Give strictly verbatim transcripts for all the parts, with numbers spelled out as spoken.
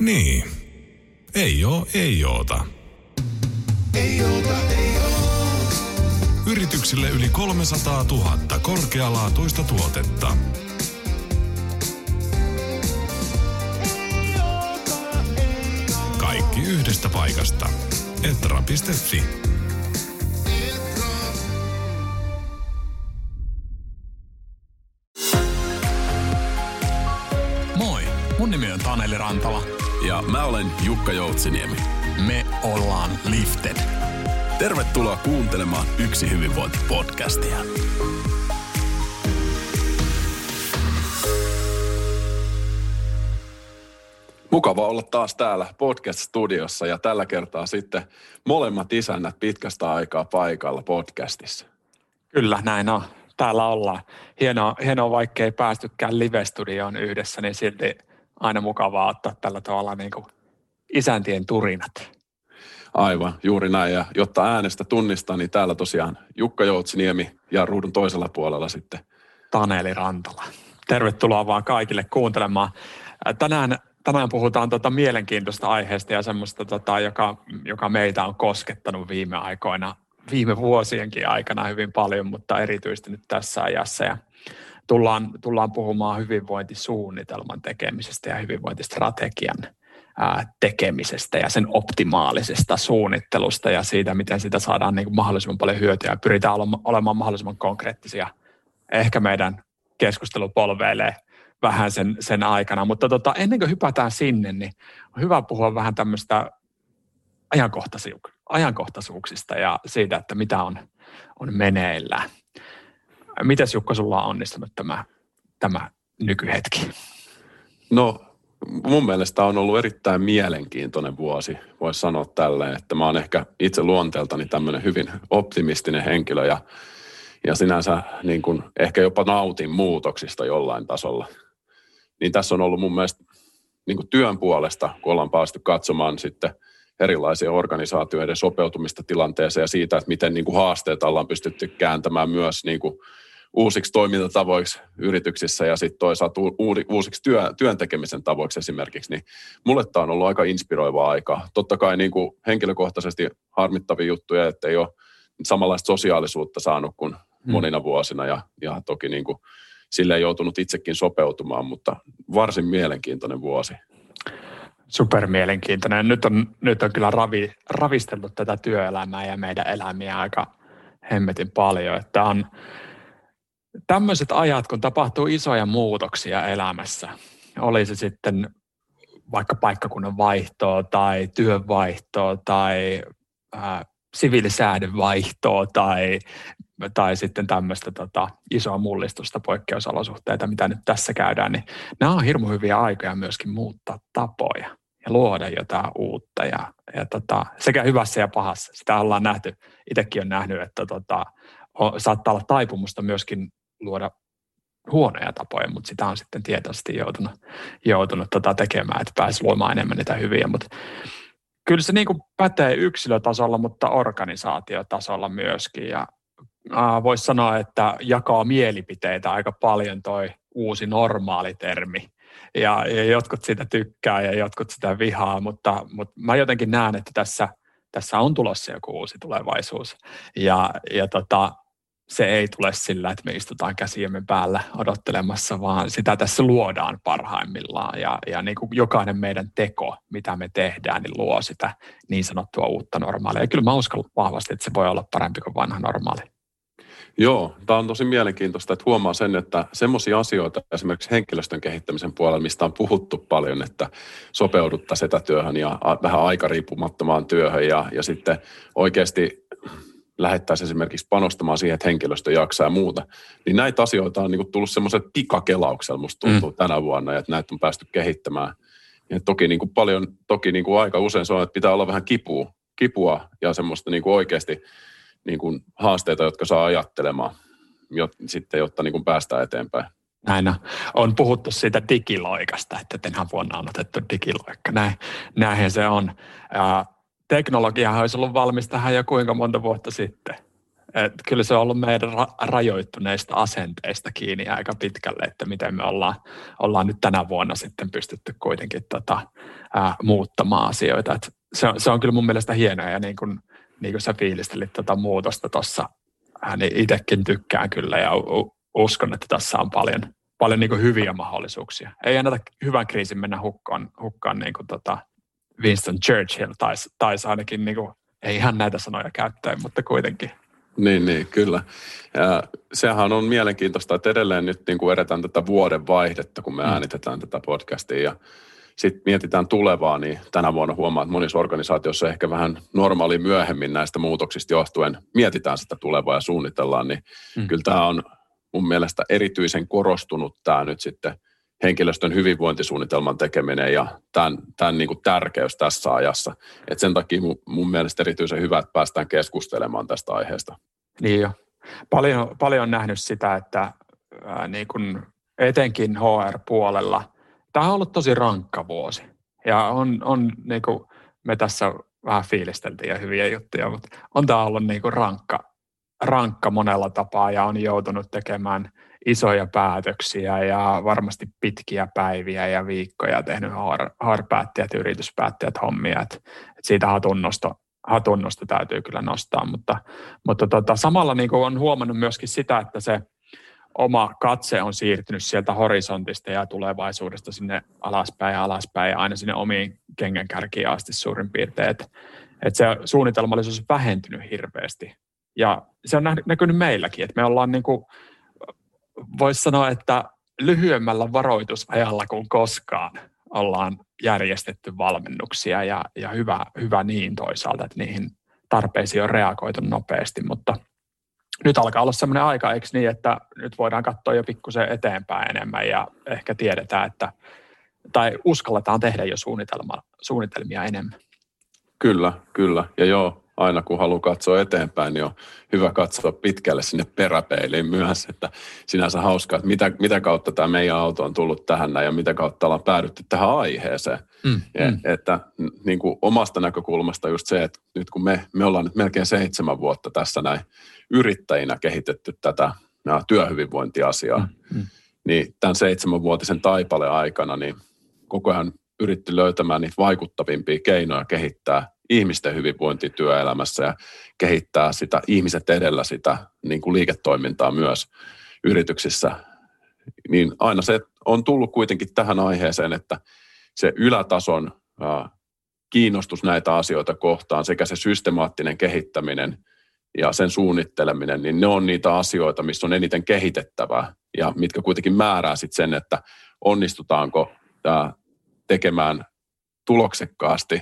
Niin. Ei oo, ei oota. Ei oota, ei oo. Yrityksille yli kolmesataatuhatta korkealaatuista tuotetta. Kaikki yhdestä paikasta. Etra piste fi. Moi, mun nimi on Taneli Rantala. Ja mä olen Jukka Joutsiniemi. Me ollaan Lifted. Tervetuloa kuuntelemaan Yksi hyvinvointi-podcastia. Mukava olla taas täällä podcast-studiossa ja tällä kertaa sitten molemmat isännät pitkästä aikaa paikalla podcastissa. Kyllä, näin on. Täällä ollaan. Hienoa, hienoa vaikka ei päästykään live-studioon yhdessä, niin silti aina mukavaa ottaa tällä tavalla niin kuin isäntien turinat. Aivan, juuri näin. Ja jotta äänestä tunnistaa, niin täällä tosiaan Jukka Joutsiniemi ja ruudun toisella puolella sitten Taneli Rantala. Tervetuloa vaan kaikille kuuntelemaan. Tänään, tänään puhutaan tota mielenkiintoista aiheesta ja semmoista, tota, joka, joka meitä on koskettanut viime aikoina, viime vuosienkin aikana hyvin paljon, mutta erityisesti nyt tässä ajassa. Ja tullaan, tullaan puhumaan hyvinvointisuunnitelman tekemisestä ja hyvinvointistrategian tekemisestä ja sen optimaalisesta suunnittelusta ja siitä, miten sitä saadaan niin kuin mahdollisimman paljon hyötyä ja pyritään olemaan mahdollisimman konkreettisia. Ehkä meidän keskustelu polveilee vähän sen, sen aikana, mutta tota, ennen kuin hypätään sinne, niin on hyvä puhua vähän tämmöistä ajankohtaisuuksista, ajankohtaisuuksista ja siitä, että mitä on, on meneillään. Mites Jukka, sulla on onnistunut tämä, tämä nykyhetki? No, mun mielestä on ollut erittäin mielenkiintoinen vuosi, voisi sanoa tälleen, että mä oon ehkä itse luonteeltani tämmöinen hyvin optimistinen henkilö ja, ja sinänsä niin kuin ehkä jopa nautin muutoksista jollain tasolla. Niin tässä on ollut mun mielestä niin kuin työn puolesta, kun ollaan päästy katsomaan sitten erilaisia organisaatioiden sopeutumista tilanteeseen ja siitä, että miten niin kuin haasteita ollaan pystytty kääntämään myös niin kuin uusiksi toimintatavoiksi yrityksissä ja sitten toisaalta uusiksi työ, työn tekemisen tavoiksi esimerkiksi, niin mulle tämä on ollut aika inspiroivaa aikaa. Totta kai niin kuin henkilökohtaisesti harmittavia juttuja, että ei ole samanlaista sosiaalisuutta saanut kuin monina vuosina ja, ja toki niin kuin silleen joutunut itsekin sopeutumaan, mutta varsin mielenkiintoinen vuosi. Super mielenkiintoinen. Nyt on, nyt on kyllä ravi, ravistellut tätä työelämää ja meidän elämiä aika hemmetin paljon, että on tämmöiset ajat, kun tapahtuu isoja muutoksia elämässä, oli se sitten vaikka paikkakunnan vaihtoa tai työn vaihtoa tai äh, siviilisäädön vaihtoa tai, tai sitten tämmöistä tota, isoa mullistusta, poikkeusolosuhteita, mitä nyt tässä käydään, niin nämä on hirmu hyviä aikoja myöskin muuttaa tapoja ja luoda jotain uutta ja, ja tota, sekä hyvässä ja pahassa. Sitä ollaan nähty, itsekin on nähnyt, että tota, on, saattaa olla taipumusta myöskin luoda huonoja tapoja, mutta sitä on sitten tietoisesti joutunut, joutunut tota tekemään, että pääsi luomaan enemmän niitä hyviä. Mutta kyllä se niin kuin pätee yksilötasolla, mutta organisaatiotasolla myöskin. Ja äh, voisi sanoa, että jakaa mielipiteitä aika paljon toi uusi normaali termi. Ja, ja jotkut sitä tykkää ja jotkut sitä vihaa, mutta, mutta mä jotenkin näen, että tässä, tässä on tulossa joku uusi tulevaisuus. Ja, ja tota, se ei tule sillä, että me istutaan käsiemme päällä odottelemassa, vaan sitä tässä luodaan parhaimmillaan. Ja, ja niin kuin jokainen meidän teko, mitä me tehdään, niin luo sitä niin sanottua uutta normaalia. Ja kyllä mä uskon vahvasti, että se voi olla parempi kuin vanha normaali. Joo, tämä on tosi mielenkiintoista, että huomaa sen, että semmoisia asioita esimerkiksi henkilöstön kehittämisen puolella, mistä on puhuttu paljon, että sopeuduttaisiin etätyöhön ja vähän aikariippumattomaan työhön ja, ja sitten oikeasti lähettäisiin esimerkiksi panostamaan siihen, että henkilöstö jaksaa ja muuta, niin näitä asioita on niin tullut semmoisella pikakelauksella, musta tuntuu mm. tänä vuonna, että näitä on päästy kehittämään. Ja toki niin kuin paljon, toki niin kuin aika usein se on, että pitää olla vähän kipua, kipua ja semmoista niin kuin oikeasti niin kuin haasteita, jotka saa ajattelemaan, jot, sitten, jotta niin kuin päästään eteenpäin. Näin on. On puhuttu siitä digiloikasta, että tänä vuonna on otettu digiloikka. Näin, näinhän se on. Ja teknologiahan olisi ollut valmis tähän jo kuinka monta vuotta sitten. Et kyllä se on ollut meidän ra- rajoittuneista asenteista kiinni aika pitkälle, että miten me ollaan, ollaan nyt tänä vuonna sitten pystytty kuitenkin tota, ää, muuttamaan asioita. Et se, on, se on kyllä mun mielestä hienoa ja niin kuin, niin kuin sä fiilistelit tota muutosta tuossa, niin itsekin tykkään kyllä ja u- uskon, että tässä on paljon, paljon niin kuin hyviä mahdollisuuksia. Ei anneta hyvän kriisin mennä hukkaan, hukkaan niin kuin tota Winston Churchill taisi tais ainakin, niin kuin, ei ihan näitä sanoja käyttäen, mutta kuitenkin. Niin, niin, kyllä. Ja sehän on mielenkiintoista, että edelleen nyt niin kuin edetään tätä vuoden vaihdetta, kun me mm. äänitetään tätä podcastia ja sitten mietitään tulevaa, niin tänä vuonna huomaa, että monissa organisaatioissa ehkä vähän normaali myöhemmin näistä muutoksista johtuen mietitään sitä tulevaa ja suunnitellaan, niin mm. kyllä tämä on mun mielestä erityisen korostunut tämä nyt sitten henkilöstön hyvinvointisuunnitelman tekeminen ja tämän, tämän niin kuin tärkeys tässä ajassa. Et sen takia mun, mun mielestä erityisen hyvä, että päästään keskustelemaan tästä aiheesta. Niin jo. Paljon, paljon on nähnyt sitä, että ää, niin kuin etenkin H R-puolella tämä on ollut tosi rankka vuosi. Ja on, on niin kuin me tässä vähän fiilisteltiin ja hyviä juttuja, mutta on tämä ollut niin kuin rankka, rankka monella tapaa ja on joutunut tekemään isoja päätöksiä ja varmasti pitkiä päiviä ja viikkoja tehnyt H R-päättäjät ja yrityspäättäjät hommia. Et, et siitä hatunnosto, hatunnosto täytyy kyllä nostaa, mutta, mutta tota, samalla niin on huomannut myöskin sitä, että se oma katse on siirtynyt sieltä horisontista ja tulevaisuudesta sinne alaspäin ja alaspäin ja aina sinne omiin kengänkärkiin asti suurin piirtein. Että et se suunnitelmallisuus on vähentynyt hirveästi. Ja se on näkynyt meilläkin, että me ollaan niin kuin, voisi sanoa, että lyhyemmällä varoitusajalla kuin koskaan ollaan järjestetty valmennuksia ja, ja hyvä, hyvä niin toisaalta, että niihin tarpeisiin on reagoitu nopeasti, mutta nyt alkaa olla sellainen aika, eikö niin, että nyt voidaan katsoa jo pikkusen eteenpäin enemmän ja ehkä tiedetään, että, tai uskalletaan tehdä jo suunnitelma, suunnitelmia enemmän. Kyllä, kyllä. Ja joo, aina kun haluaa katsoa eteenpäin, niin on hyvä katsoa pitkälle sinne peräpeiliin myös, että sinänsä hauskaa, että mitä, mitä kautta tämä meidän auto on tullut tähän näin ja mitä kautta ollaan päädytty tähän aiheeseen. Mm, ja, mm. Että niin kuin omasta näkökulmasta just se, että nyt kun me, me ollaan nyt melkein seitsemän vuotta tässä näin yrittäjinä kehitetty tätä työhyvinvointiasiaa, mm, mm. niin tämän seitsemänvuotisen taipaleen aikana niin koko ajan yritti löytämään niitä vaikuttavimpia keinoja kehittää ihmisten hyvinvointia työelämässä ja kehittää sitä ihmiset edellä sitä niin kuin liiketoimintaa myös yrityksissä. Niin aina se on tullut kuitenkin tähän aiheeseen, että se ylätason äh, kiinnostus näitä asioita kohtaan sekä se systemaattinen kehittäminen ja sen suunnitteleminen, niin ne on niitä asioita, missä on eniten kehitettävää ja mitkä kuitenkin määrää sitten sen, että onnistutaanko äh, tekemään tuloksekkaasti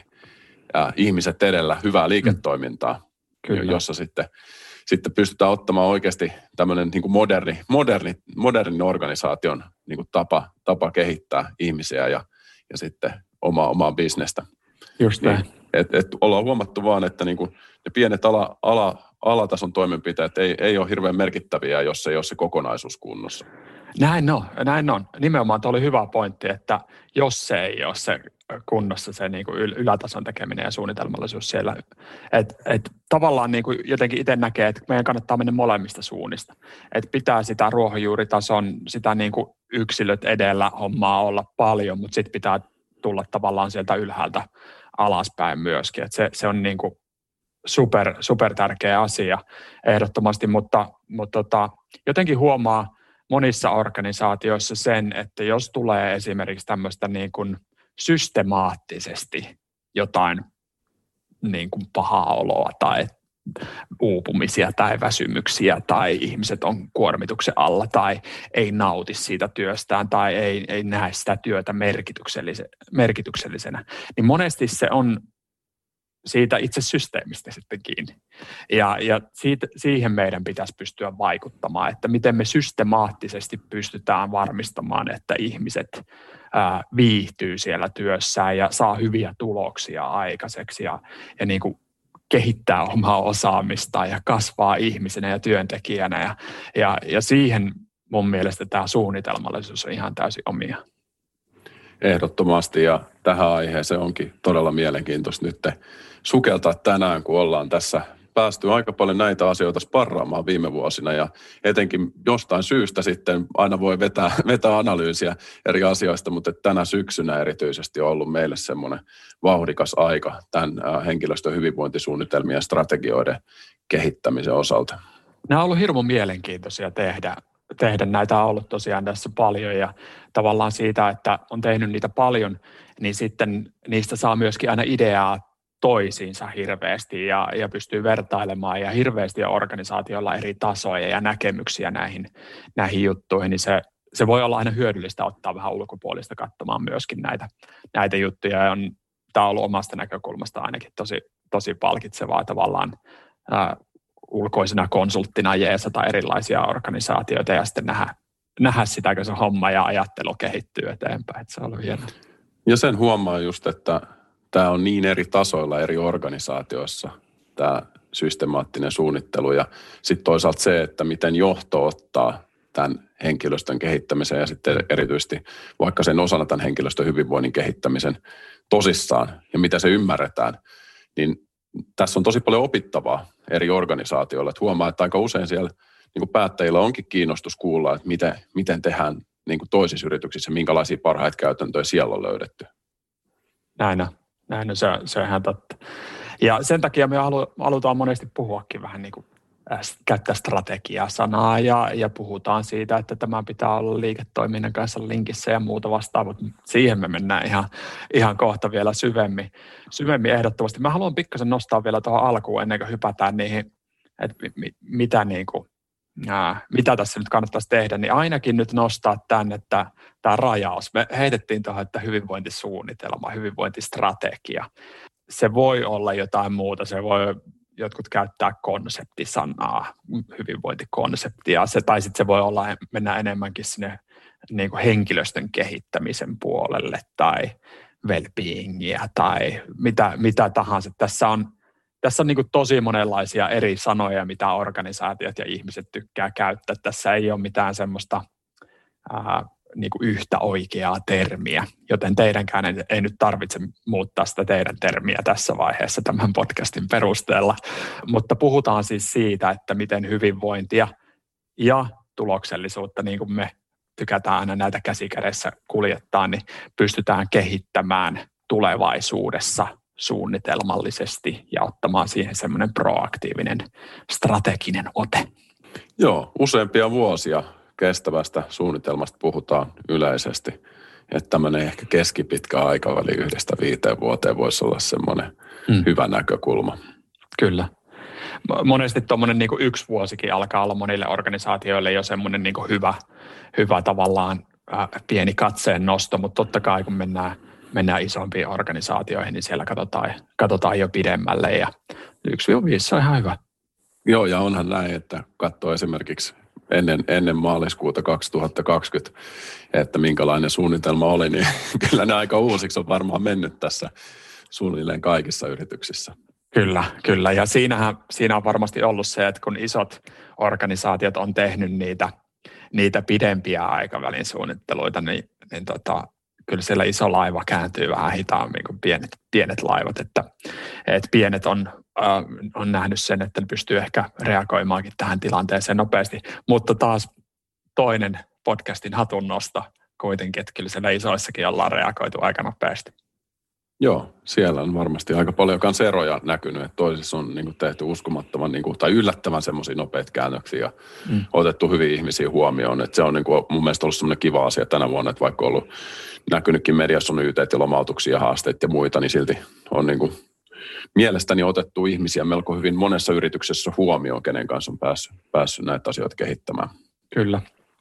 ja ihmiset edellä hyvää liiketoimintaa, mm. jossa sitten, sitten pystytään ottamaan oikeasti tämmöinen niin kuin moderni, moderni, modernin organisaation niin kuin tapa, tapa kehittää ihmisiä ja, ja sitten omaa, omaa bisnestä. Just näin. Niin, et, et ollaan huomattu vaan, että niin kuin ne pienet ala, ala, alatason toimenpiteet ei, ei ole hirveän merkittäviä, jos ei ole se kokonaisuus kunnossa. Näin on, näin on. Nimenomaan tuo oli hyvä pointti, että jos se ei ole se kunnossa se niin kuin ylätason tekeminen ja suunnitelmallisuus siellä, että et tavallaan niin kuin jotenkin itse näkee, että meidän kannattaa mennä molemmista suunnista, että pitää sitä ruohonjuuritason, sitä niin kuin yksilöt edellä hommaa olla paljon, mutta sitten pitää tulla tavallaan sieltä ylhäältä alaspäin myöskin, että se, se on niin kuin super, super tärkeä asia ehdottomasti, mutta, mutta tota, jotenkin huomaa monissa organisaatioissa sen, että jos tulee esimerkiksi tämmöistä niin kuin systemaattisesti jotain niin kuin pahaa oloa tai uupumisia tai väsymyksiä tai ihmiset on kuormituksen alla tai ei nauti siitä työstään tai ei, ei näe sitä työtä merkityksellisenä, niin monesti se on siitä itse systeemistä sitten kiinni. Ja, ja siitä, siihen meidän pitäisi pystyä vaikuttamaan, että miten me systemaattisesti pystytään varmistamaan, että ihmiset ää, viihtyy siellä työssään ja saa hyviä tuloksia aikaiseksi ja, ja niin kuin kehittää omaa osaamistaan ja kasvaa ihmisenä ja työntekijänä. Ja, ja, ja siihen mun mielestä tämä suunnitelmallisuus on ihan täysin omia. Ehdottomasti, ja tähän aiheeseen onkin todella mielenkiintoista nyt sukeltaa tänään, kun ollaan tässä päästy aika paljon näitä asioita sparraamaan viime vuosina ja etenkin jostain syystä sitten aina voi vetää, vetää analyysiä eri asioista, mutta tänä syksynä erityisesti on ollut meille semmoinen vauhdikas aika tämän henkilöstön hyvinvointisuunnitelmien ja strategioiden kehittämisen osalta. Nämä on ollut hirmu mielenkiintoisia tehdä. tehdä. Näitä on ollut tosiaan tässä paljon ja tavallaan siitä, että on tehnyt niitä paljon, niin sitten niistä saa myöskin aina ideaa toisiinsa hirveästi ja, ja pystyy vertailemaan ja hirveästi on organisaatioilla eri tasoja ja näkemyksiä näihin, näihin juttuihin, niin se, se voi olla aina hyödyllistä ottaa vähän ulkopuolista katsomaan myöskin näitä, näitä juttuja. Ja on, tämä on ollut omasta näkökulmasta ainakin tosi, tosi palkitsevaa tavallaan ää, ulkoisena konsulttina jeesata erilaisia organisaatioita ja sitten nähdä, nähdä sitä, kun se homma ja ajattelu kehittyy eteenpäin. Että se on ollut hienoa. Ja sen huomaa just, että tämä on niin eri tasoilla eri organisaatioissa, tämä systemaattinen suunnittelu ja sitten toisaalta se, että miten johto ottaa tämän henkilöstön kehittämisen ja sitten erityisesti vaikka sen osana tämän henkilöstön hyvinvoinnin kehittämisen tosissaan ja mitä se ymmärretään, niin tässä on tosi paljon opittavaa eri organisaatioilla. Että huomaa, että aika usein siellä niin kuin päättäjillä onkin kiinnostus kuulla, että miten, miten tehdään niin kuin toisissa yrityksissä, minkälaisia parhaita käytäntöjä siellä on löydetty. Näin on. Näin on, se, se on ihan totta. Ja sen takia me halu, halutaan monesti puhuakin vähän niin kuin äh, käyttää strategia-sanaa ja, ja puhutaan siitä, että tämä pitää olla liiketoiminnan kanssa linkissä ja muuta vastaavaa. Siihen me mennään ihan, ihan kohta vielä syvemmin, syvemmin ehdottomasti. Mä haluan pikkasen nostaa vielä tuohon alkuun ennen kuin hypätään niihin, että mi, mitä, niin kuin, äh, mitä tässä nyt kannattaisi tehdä, niin ainakin nyt nostaa tämän, että tämä rajaus. Me heitettiin tuohon, että hyvinvointisuunnitelma, hyvinvointistrategia. Se voi olla jotain muuta. Se voi jotkut käyttää konseptisanaa, hyvinvointikonseptia. Se, tai sitten se voi olla, mennä enemmänkin sinne niin kuin henkilöstön kehittämisen puolelle tai well-beingia tai mitä, mitä tahansa. Tässä on, tässä on niin kuin tosi monenlaisia eri sanoja, mitä organisaatiot ja ihmiset tykkää käyttää. Tässä ei ole mitään semmoista ää, niin kuin yhtä oikeaa termiä, joten teidänkään ei, ei nyt tarvitse muuttaa sitä teidän termiä tässä vaiheessa tämän podcastin perusteella, mutta puhutaan siis siitä, että miten hyvinvointia ja tuloksellisuutta, niin kuin me tykätään aina näitä käsikädessä kuljettaa, niin pystytään kehittämään tulevaisuudessa suunnitelmallisesti ja ottamaan siihen semmoinen proaktiivinen strateginen ote. Joo, useampia vuosia kestävästä suunnitelmasta puhutaan yleisesti, että tämmöinen ehkä keskipitkä aikaväli yhdestä viiteen vuoteen voisi olla semmoinen mm. hyvä näkökulma. Kyllä. Monesti tuommoinen niin kuin yksi vuosikin alkaa olla monille organisaatioille jo semmoinen niin kuin hyvä, hyvä tavallaan äh, pieni katseen nosto, mutta totta kai kun mennään, mennään isompiin organisaatioihin, niin siellä katsotaan, katsotaan jo pidemmälle ja yksi viisi on ihan hyvä. Joo, ja onhan näin, että katsoo esimerkiksi Ennen, ennen maaliskuuta kaksituhattakaksikymmentä, että minkälainen suunnitelma oli, niin kyllä ne aika uusiksi on varmaan mennyt tässä suunnilleen kaikissa yrityksissä. Kyllä, kyllä. Ja siinähän, siinä on varmasti ollut se, että kun isot organisaatiot on tehnyt niitä, niitä pidempiä aikavälin suunnitteluita, niin, niin tota, kyllä siellä iso laiva kääntyy vähän hitaammin kuin pienet, pienet laivat. Että, että pienet on, äh, on nähnyt sen, että ne pystyy ehkä reagoimaankin tähän tilanteeseen nopeasti. Mutta taas toinen podcastin hatunnosto kuitenkin, että kyllä siellä isoissakin ollaan reagoitu aika nopeasti. Joo, siellä on varmasti aika paljon kans eroja näkynyt, että toisissa on niin kuin tehty uskomattoman niin kuin, tai yllättävän semmoisia nopeita käännöksiä ja mm. otettu hyviä ihmisiä huomioon. Että se on niin kuin, mun mielestä ollut semmoinen kiva asia tänä vuonna, että vaikka on ollut näkynytkin mediassa on yteet ja lomautuksia, haasteita ja muita, niin silti on niin kuin, mielestäni otettu ihmisiä melko hyvin monessa yrityksessä huomioon, kenen kanssa on päässyt, päässyt näitä asioita kehittämään. Kyllä.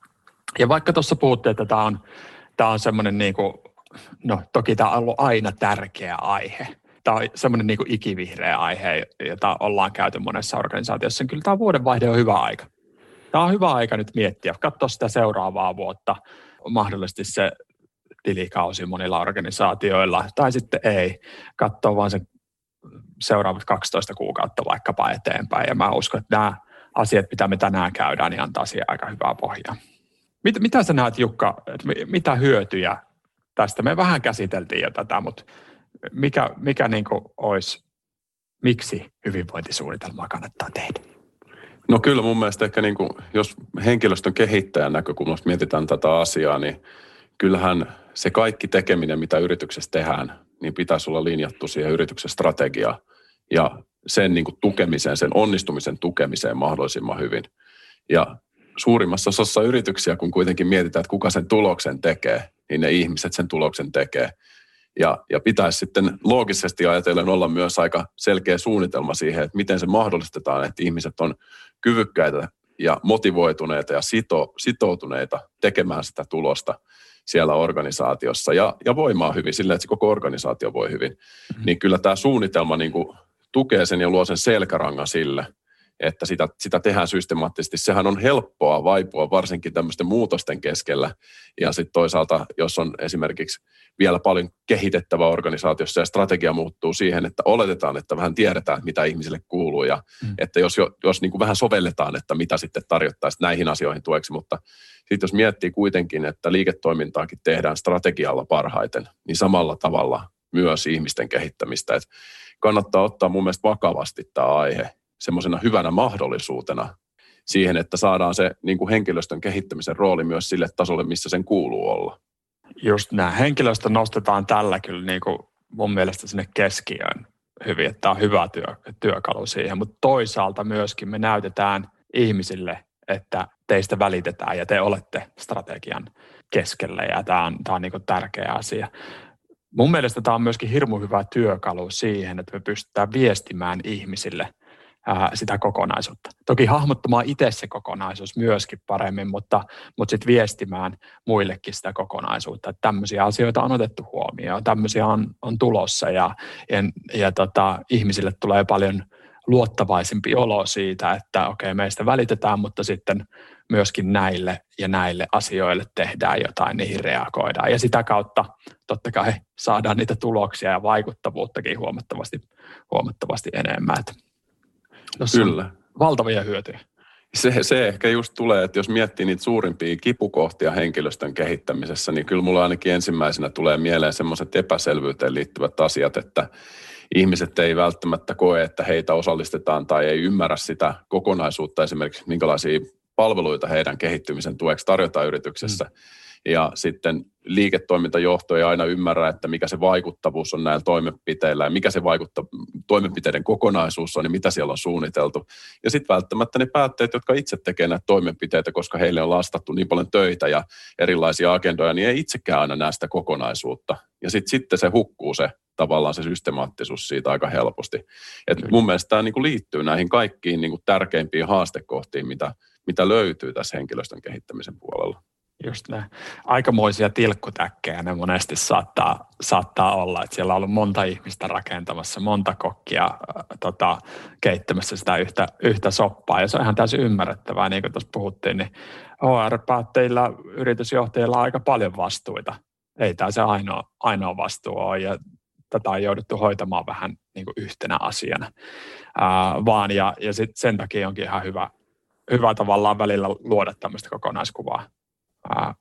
Ja vaikka tuossa puhuttiin, että tämä on, tämä on semmoinen niin kuin no toki tämä on ollut aina tärkeä aihe. Tämä on semmoinen niin kuin ikivihreä aihe, jota ollaan käyty monessa organisaatiossa. Kyllä tämä vuodenvaihde on hyvä aika. Tämä on hyvä aika nyt miettiä, katsoa sitä seuraavaa vuotta, mahdollisesti se tilikausi monilla organisaatioilla, tai sitten ei, katsoa vaan se seuraavat kaksitoista kuukautta vaikkapa eteenpäin. Ja mä uskon, että nämä asiat, mitä me tänään käydään, niin antaa siihen aika hyvää pohjaa. Mit, mitä sä näet, Jukka, että mitä hyötyjä tästä? Me vähän käsiteltiin jo tätä, mutta mikä, mikä niin kuin olisi miksi hyvinvointisuunnitelmaa kannattaa tehdä? No kyllä mun mielestä ehkä niin kuin, jos henkilöstön kehittäjän näkökulmasta mietitään tätä asiaa, niin kyllähän se kaikki tekeminen, mitä yrityksessä tehdään, niin pitäisi olla linjattu siihen yrityksen strategiaan ja sen niin kuin tukemiseen, sen onnistumisen tukemiseen mahdollisimman hyvin. Ja suurimmassa osassa yrityksiä, kun kuitenkin mietitään, että kuka sen tuloksen tekee, niin ne ihmiset sen tuloksen tekee. Ja, ja pitäisi sitten loogisesti ajatellen olla myös aika selkeä suunnitelma siihen, että miten se mahdollistetaan, että ihmiset on kyvykkäitä ja motivoituneita ja sito, sitoutuneita tekemään sitä tulosta siellä organisaatiossa ja, ja voimaa hyvin sillä, että se koko organisaatio voi hyvin. Mm-hmm. Niin kyllä tämä suunnitelma niin kuin tukee sen ja luo sen selkärangan sille, että sitä, sitä tehdään systemaattisesti. Sehän on helppoa vaipua varsinkin tämmöisten muutosten keskellä. Ja sitten toisaalta, jos on esimerkiksi vielä paljon kehitettävää organisaatiossa ja strategia muuttuu siihen, että oletetaan, että vähän tiedetään, mitä ihmisille kuuluu. Ja mm. että jos, jos niin kuin vähän sovelletaan, että mitä sitten tarjottaisiin näihin asioihin tueksi. Mutta sitten jos miettii kuitenkin, että liiketoimintaakin tehdään strategialla parhaiten, niin samalla tavalla myös ihmisten kehittämistä. Et kannattaa ottaa mun mielestä vakavasti tämä aihe semmoisena hyvänä mahdollisuutena siihen, että saadaan se niin kuin henkilöstön kehittämisen rooli myös sille tasolle, missä sen kuuluu olla. Just nämä henkilöstö nostetaan tällä kyllä niin kuin mun mielestä sinne keskiöön hyvin, että tämä on hyvä työ, työkalu siihen, mutta toisaalta myöskin me näytetään ihmisille, että teistä välitetään ja te olette strategian keskellä ja tämä on, tämä on niin kuin tärkeä asia. Mun mielestä tämä on myöskin hirmu hyvä työkalu siihen, että me pystytään viestimään ihmisille ää, sitä kokonaisuutta. Toki hahmottamaan itse se kokonaisuus myöskin paremmin, mutta, mutta sitten viestimään muillekin sitä kokonaisuutta, että tämmöisiä asioita on otettu huomioon, tämmöisiä on, on tulossa ja, ja, ja tota, ihmisille tulee paljon luottavaisempi olo siitä, että okei, meistä välitetään, mutta sitten myöskin näille ja näille asioille tehdään jotain, niihin reagoidaan. Ja sitä kautta totta kai saadaan niitä tuloksia ja vaikuttavuuttakin huomattavasti, huomattavasti enemmän. Kyllä. Valtavia hyötyjä. Se, se ehkä just tulee, että jos miettii niitä suurimpia kipukohtia henkilöstön kehittämisessä, niin kyllä mulla ainakin ensimmäisenä tulee mieleen semmoiset epäselvyyteen liittyvät asiat, että ihmiset ei välttämättä koe, että heitä osallistetaan tai ei ymmärrä sitä kokonaisuutta, esimerkiksi minkälaisia palveluita heidän kehittymisen tueksi tarjotaan yrityksessä. Mm. Ja sitten liiketoimintajohto ei aina ymmärrä, että mikä se vaikuttavuus on näillä toimenpiteillä ja mikä se vaikutta, toimenpiteiden kokonaisuus on ja mitä siellä on suunniteltu. Ja sitten välttämättä ne päättäjät, jotka itse tekevät näitä toimenpiteitä, koska heille on lastattu niin paljon töitä ja erilaisia agendoja, niin ei itsekään aina näe sitä kokonaisuutta. Ja sitten sitten se hukkuu se tavallaan se systemaattisuus siitä aika helposti. Et mun mielestä tämä niinku liittyy näihin kaikkiin niinku tärkeimpiin haastekohtiin, mitä, mitä löytyy tässä henkilöstön kehittämisen puolella. Just näin. Aikamoisia tilkkutäkkejä ne monesti saattaa, saattaa olla, että siellä on ollut monta ihmistä rakentamassa, monta kokkia äh, tota, keittämässä sitä yhtä, yhtä soppaa. Ja se on ihan täysin ymmärrettävää, niin kuin tuossa puhuttiin, niin H R-päättäjillä, yritysjohtajilla on aika paljon vastuita. Ei tämä se ainoa, ainoa vastuu ole, ja tätä on jouduttu hoitamaan vähän niin kuin yhtenä asiana, äh, vaan ja, ja sit sen takia onkin ihan hyvä, hyvä tavallaan välillä luoda tämmöistä kokonaiskuvaa. Ää,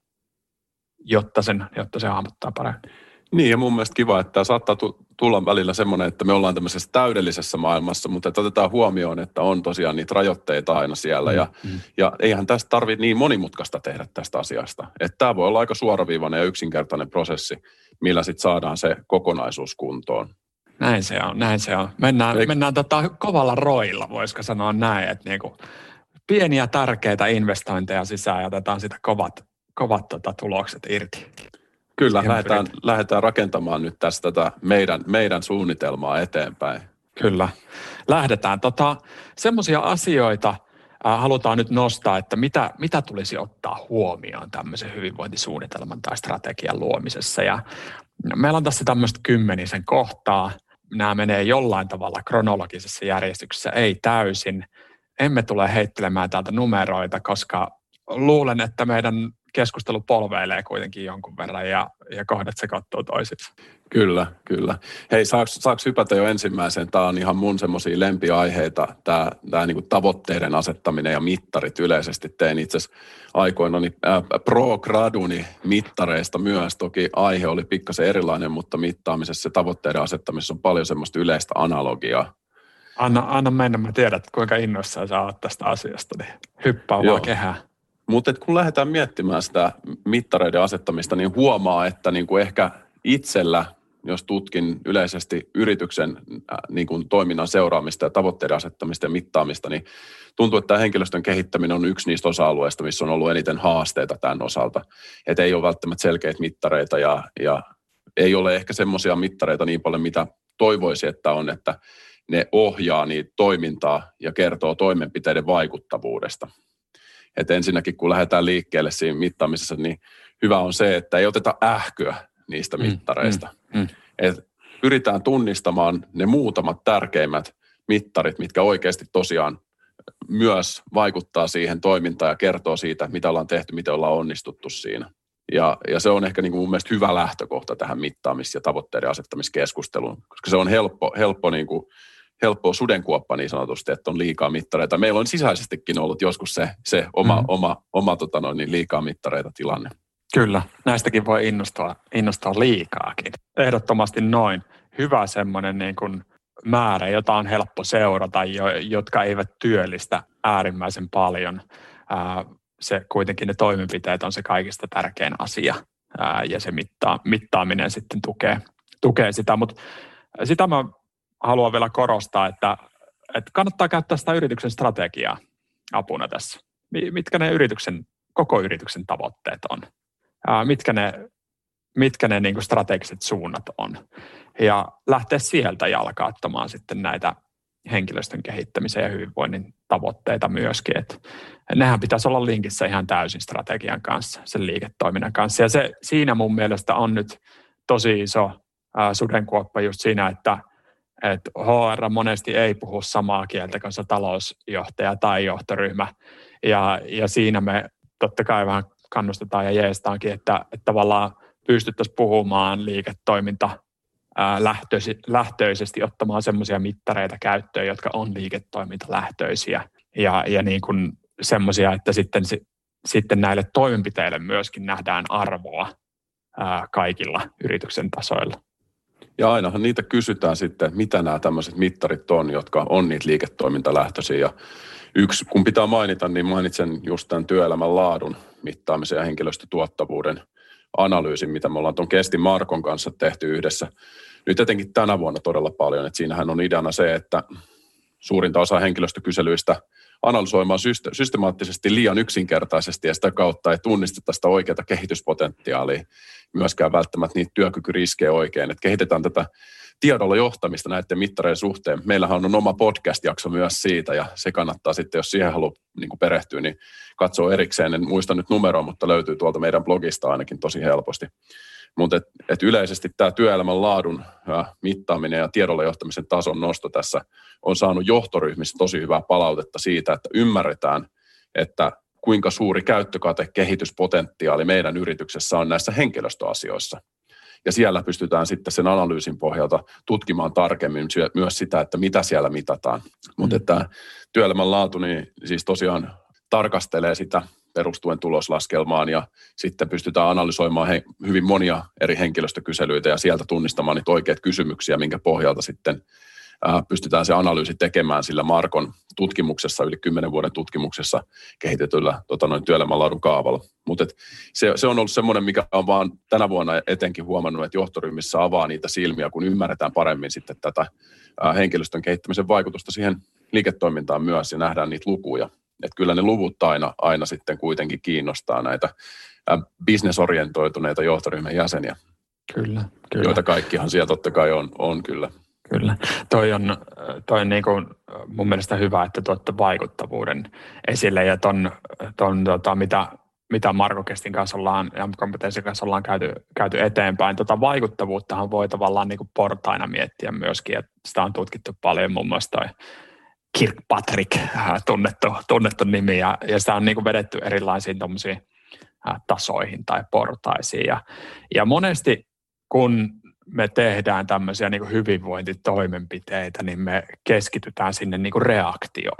jotta, sen, jotta se hahmottaa paremmin. Niin, ja mun mielestä kiva, että tämä saattaa tulla välillä semmoinen, että me ollaan tämmöisessä täydellisessä maailmassa, mutta että otetaan huomioon, että on tosiaan niitä rajoitteita aina siellä, mm, ja, mm. ja eihän tästä tarvitse niin monimutkaista tehdä tästä asiasta. Että tämä voi olla aika suoraviivainen ja yksinkertainen prosessi, millä sitten saadaan se kokonaisuus kuntoon. Näin se on, näin se on. Mennään, Eik... mennään tota kovalla roilla, voisiko sanoa näin, että niinku pieniä tärkeitä investointeja sisään ja otetaan sitä kovat, kovat tota, tulokset irti. Kyllä, lähdetään, lähdetään rakentamaan nyt tästä tätä meidän, meidän suunnitelmaa eteenpäin. Kyllä, lähdetään. Tota, semmoisia asioita äh, halutaan nyt nostaa, että mitä, mitä tulisi ottaa huomioon tämmöisen hyvinvointisuunnitelman tai strategian luomisessa. Ja meillä on tässä tämmöistä kymmenisen kohtaa. Nämä menee jollain tavalla kronologisessa järjestyksessä, ei täysin. Emme tule heittelemään täältä numeroita, koska luulen, että meidän keskustelu polveilee kuitenkin jonkun verran ja, ja kohdat sekoittuu toisiksi. Kyllä, kyllä. Hei, saaks, saaks hypätä jo ensimmäiseen? Tämä on ihan mun semmoisia lempiaiheita, tämä, tämä niin kuin tavoitteiden asettaminen ja mittarit yleisesti. Tein itse asiassa aikoinani äh, pro-graduni mittareista myös. Toki aihe oli pikkasen erilainen, mutta mittaamisessa ja tavoitteiden asettamisessa on paljon semmoista yleistä analogiaa. Anna, anna mennä, mä tiedän, että kuinka innoissaan sä oot tästä asiasta, niin hyppää Joo. vaan kehään. Mutta kun lähdetään miettimään sitä mittareiden asettamista, niin huomaa, että niin kuin ehkä itsellä, jos tutkin yleisesti yrityksen äh, niin kuin toiminnan seuraamista ja tavoitteiden asettamista ja mittaamista, niin tuntuu, että tämä henkilöstön kehittäminen on yksi niistä osa-alueista, missä on ollut eniten haasteita tämän osalta. Että ei ole välttämättä selkeitä mittareita ja, ja ei ole ehkä semmoisia mittareita niin paljon, mitä toivoisi, että on, että ne ohjaa niitä toimintaa ja kertoo toimenpiteiden vaikuttavuudesta. Että ensinnäkin, kun lähdetään liikkeelle siinä mittaamisessa, niin hyvä on se, että ei oteta ähkyä niistä mittareista. Mm, mm, mm. Et pyritään tunnistamaan ne muutamat tärkeimmät mittarit, mitkä oikeasti tosiaan myös vaikuttaa siihen toimintaan ja kertoo siitä, mitä ollaan tehty, miten ollaan onnistuttu siinä. Ja, ja se on ehkä niin kuin mun mielestä hyvä lähtökohta tähän mittaamis- ja tavoitteiden asettamiskeskusteluun, koska se on helppo, helppo, niin kuin, helppo sudenkuoppa niin sanotusti, että on liikaa mittareita. Meillä on sisäisestikin ollut joskus se, se oma, mm-hmm. oma, oma tota noin, niin liikaa mittareita tilanne. Kyllä, näistäkin voi innostua, innostua liikaakin. Ehdottomasti noin. Hyvä semmoinen niin kuin määrä, jota on helppo seurata, jo, jotka eivät työllistä äärimmäisen paljon. Ää, se kuitenkin ne toimenpiteet on se kaikista tärkein asia ää, ja se mittaa, mittaaminen sitten tukee, tukee sitä. Mutta sitä mä haluan vielä korostaa, että, että kannattaa käyttää sitä yrityksen strategiaa apuna tässä. Mitkä ne yrityksen, koko yrityksen tavoitteet on? Ää, mitkä ne, mitkä ne niin kuin strategiset suunnat on? Ja lähteä sieltä jalkauttamaan sitten näitä henkilöstön kehittämisen ja hyvinvoinnin tavoitteita myöskin. Että nehän pitäisi olla linkissä ihan täysin strategian kanssa, sen liiketoiminnan kanssa. Ja se, siinä mun mielestä on nyt tosi iso ää, sudenkuoppa just siinä, että et H R monesti ei puhu samaa kieltä kuin se talousjohtaja tai johtoryhmä. Ja, ja siinä me totta kai vähän kannustetaan ja jeestaankin, että, että tavallaan pystyttäisiin puhumaan liiketoiminta lähtöisesti ottamaan semmoisia mittareita käyttöön, jotka on liiketoimintalähtöisiä ja, ja niin kuin semmoisia, että sitten, sitten näille toimenpiteille myöskin nähdään arvoa ää, kaikilla yrityksen tasoilla. Ja ainahan niitä kysytään sitten, mitä nämä tämmöiset mittarit on, jotka on niitä liiketoimintalähtöisiä. Ja yksi, kun pitää mainita, niin mainitsen just tämän työelämän laadun mittaamisen ja henkilöstötuottavuuden analyysin, mitä me ollaan tuon Kestin Markon kanssa tehty yhdessä. Nyt etenkin tänä vuonna todella paljon, että siinähän on ideana se, että suurinta osa henkilöstökyselyistä analysoimaan syste- systemaattisesti liian yksinkertaisesti ja sitä kautta ei tunnisteta sitä oikeaa kehityspotentiaalia, myöskään välttämättä niitä työkykyriskejä oikein, että kehitetään tätä tiedolla johtamista näiden mittareiden suhteen. Meillähän on oma podcast-jakso myös siitä ja se kannattaa sitten, jos siihen haluaa niin kuin perehtyä, niin katsoo erikseen. En muista nyt numeroa, mutta löytyy tuolta meidän blogista ainakin tosi helposti. Mutta et, et yleisesti tämä työelämän laadun ja mittaaminen ja tiedolla johtamisen tason nosto tässä on saanut johtoryhmissä tosi hyvää palautetta siitä, että ymmärretään, että kuinka suuri käyttökate kehityspotentiaali meidän yrityksessä on näissä henkilöstöasioissa. Ja siellä pystytään sitten sen analyysin pohjalta tutkimaan tarkemmin myös sitä, että mitä siellä mitataan. Mm. Mutta että työelämän laatu niin siis tosiaan tarkastelee sitä perustuen tuloslaskelmaan ja sitten pystytään analysoimaan he, hyvin monia eri henkilöstökyselyitä ja sieltä tunnistamaan niitä oikeita kysymyksiä, minkä pohjalta sitten ää, pystytään se analyysi tekemään sillä Markon tutkimuksessa, yli kymmenen vuoden tutkimuksessa kehitetyllä tota, noin työelämän laadun kaavalla. Mutta se, se on ollut semmoinen, mikä on vaan tänä vuonna etenkin huomannut, että johtoryhmissä avaa niitä silmiä, kun ymmärretään paremmin sitten tätä ää, henkilöstön kehittämisen vaikutusta siihen liiketoimintaan myös ja nähdään niitä lukuja. Että kyllä ne luvut aina, aina sitten kuitenkin kiinnostaa näitä ää, business-orientoituneita johtoryhmän jäseniä. Kyllä, kyllä. Joita kaikkihan siellä totta kai on, on kyllä. Kyllä. Toi on, toi on niin kuin mun mielestä hyvä, että tuotte vaikuttavuuden esille ja ton, ton tota, mitä, mitä Marko Kestin kanssa ollaan ja kompetenssin kanssa ollaan käyty, käyty eteenpäin. Tota vaikuttavuuttahan voi tavallaan niin kuin portaina miettiä myöskin, että sitä on tutkittu paljon, muun muassa toi Kirkpatrick, tunnettu, tunnettu nimi, ja, ja sitä on niin kuin vedetty erilaisiin tommosiin tasoihin tai portaisiin. Ja, ja monesti, kun me tehdään tämmöisiä niin kuin hyvinvointitoimenpiteitä, niin me keskitytään sinne niin kuin reaktioon.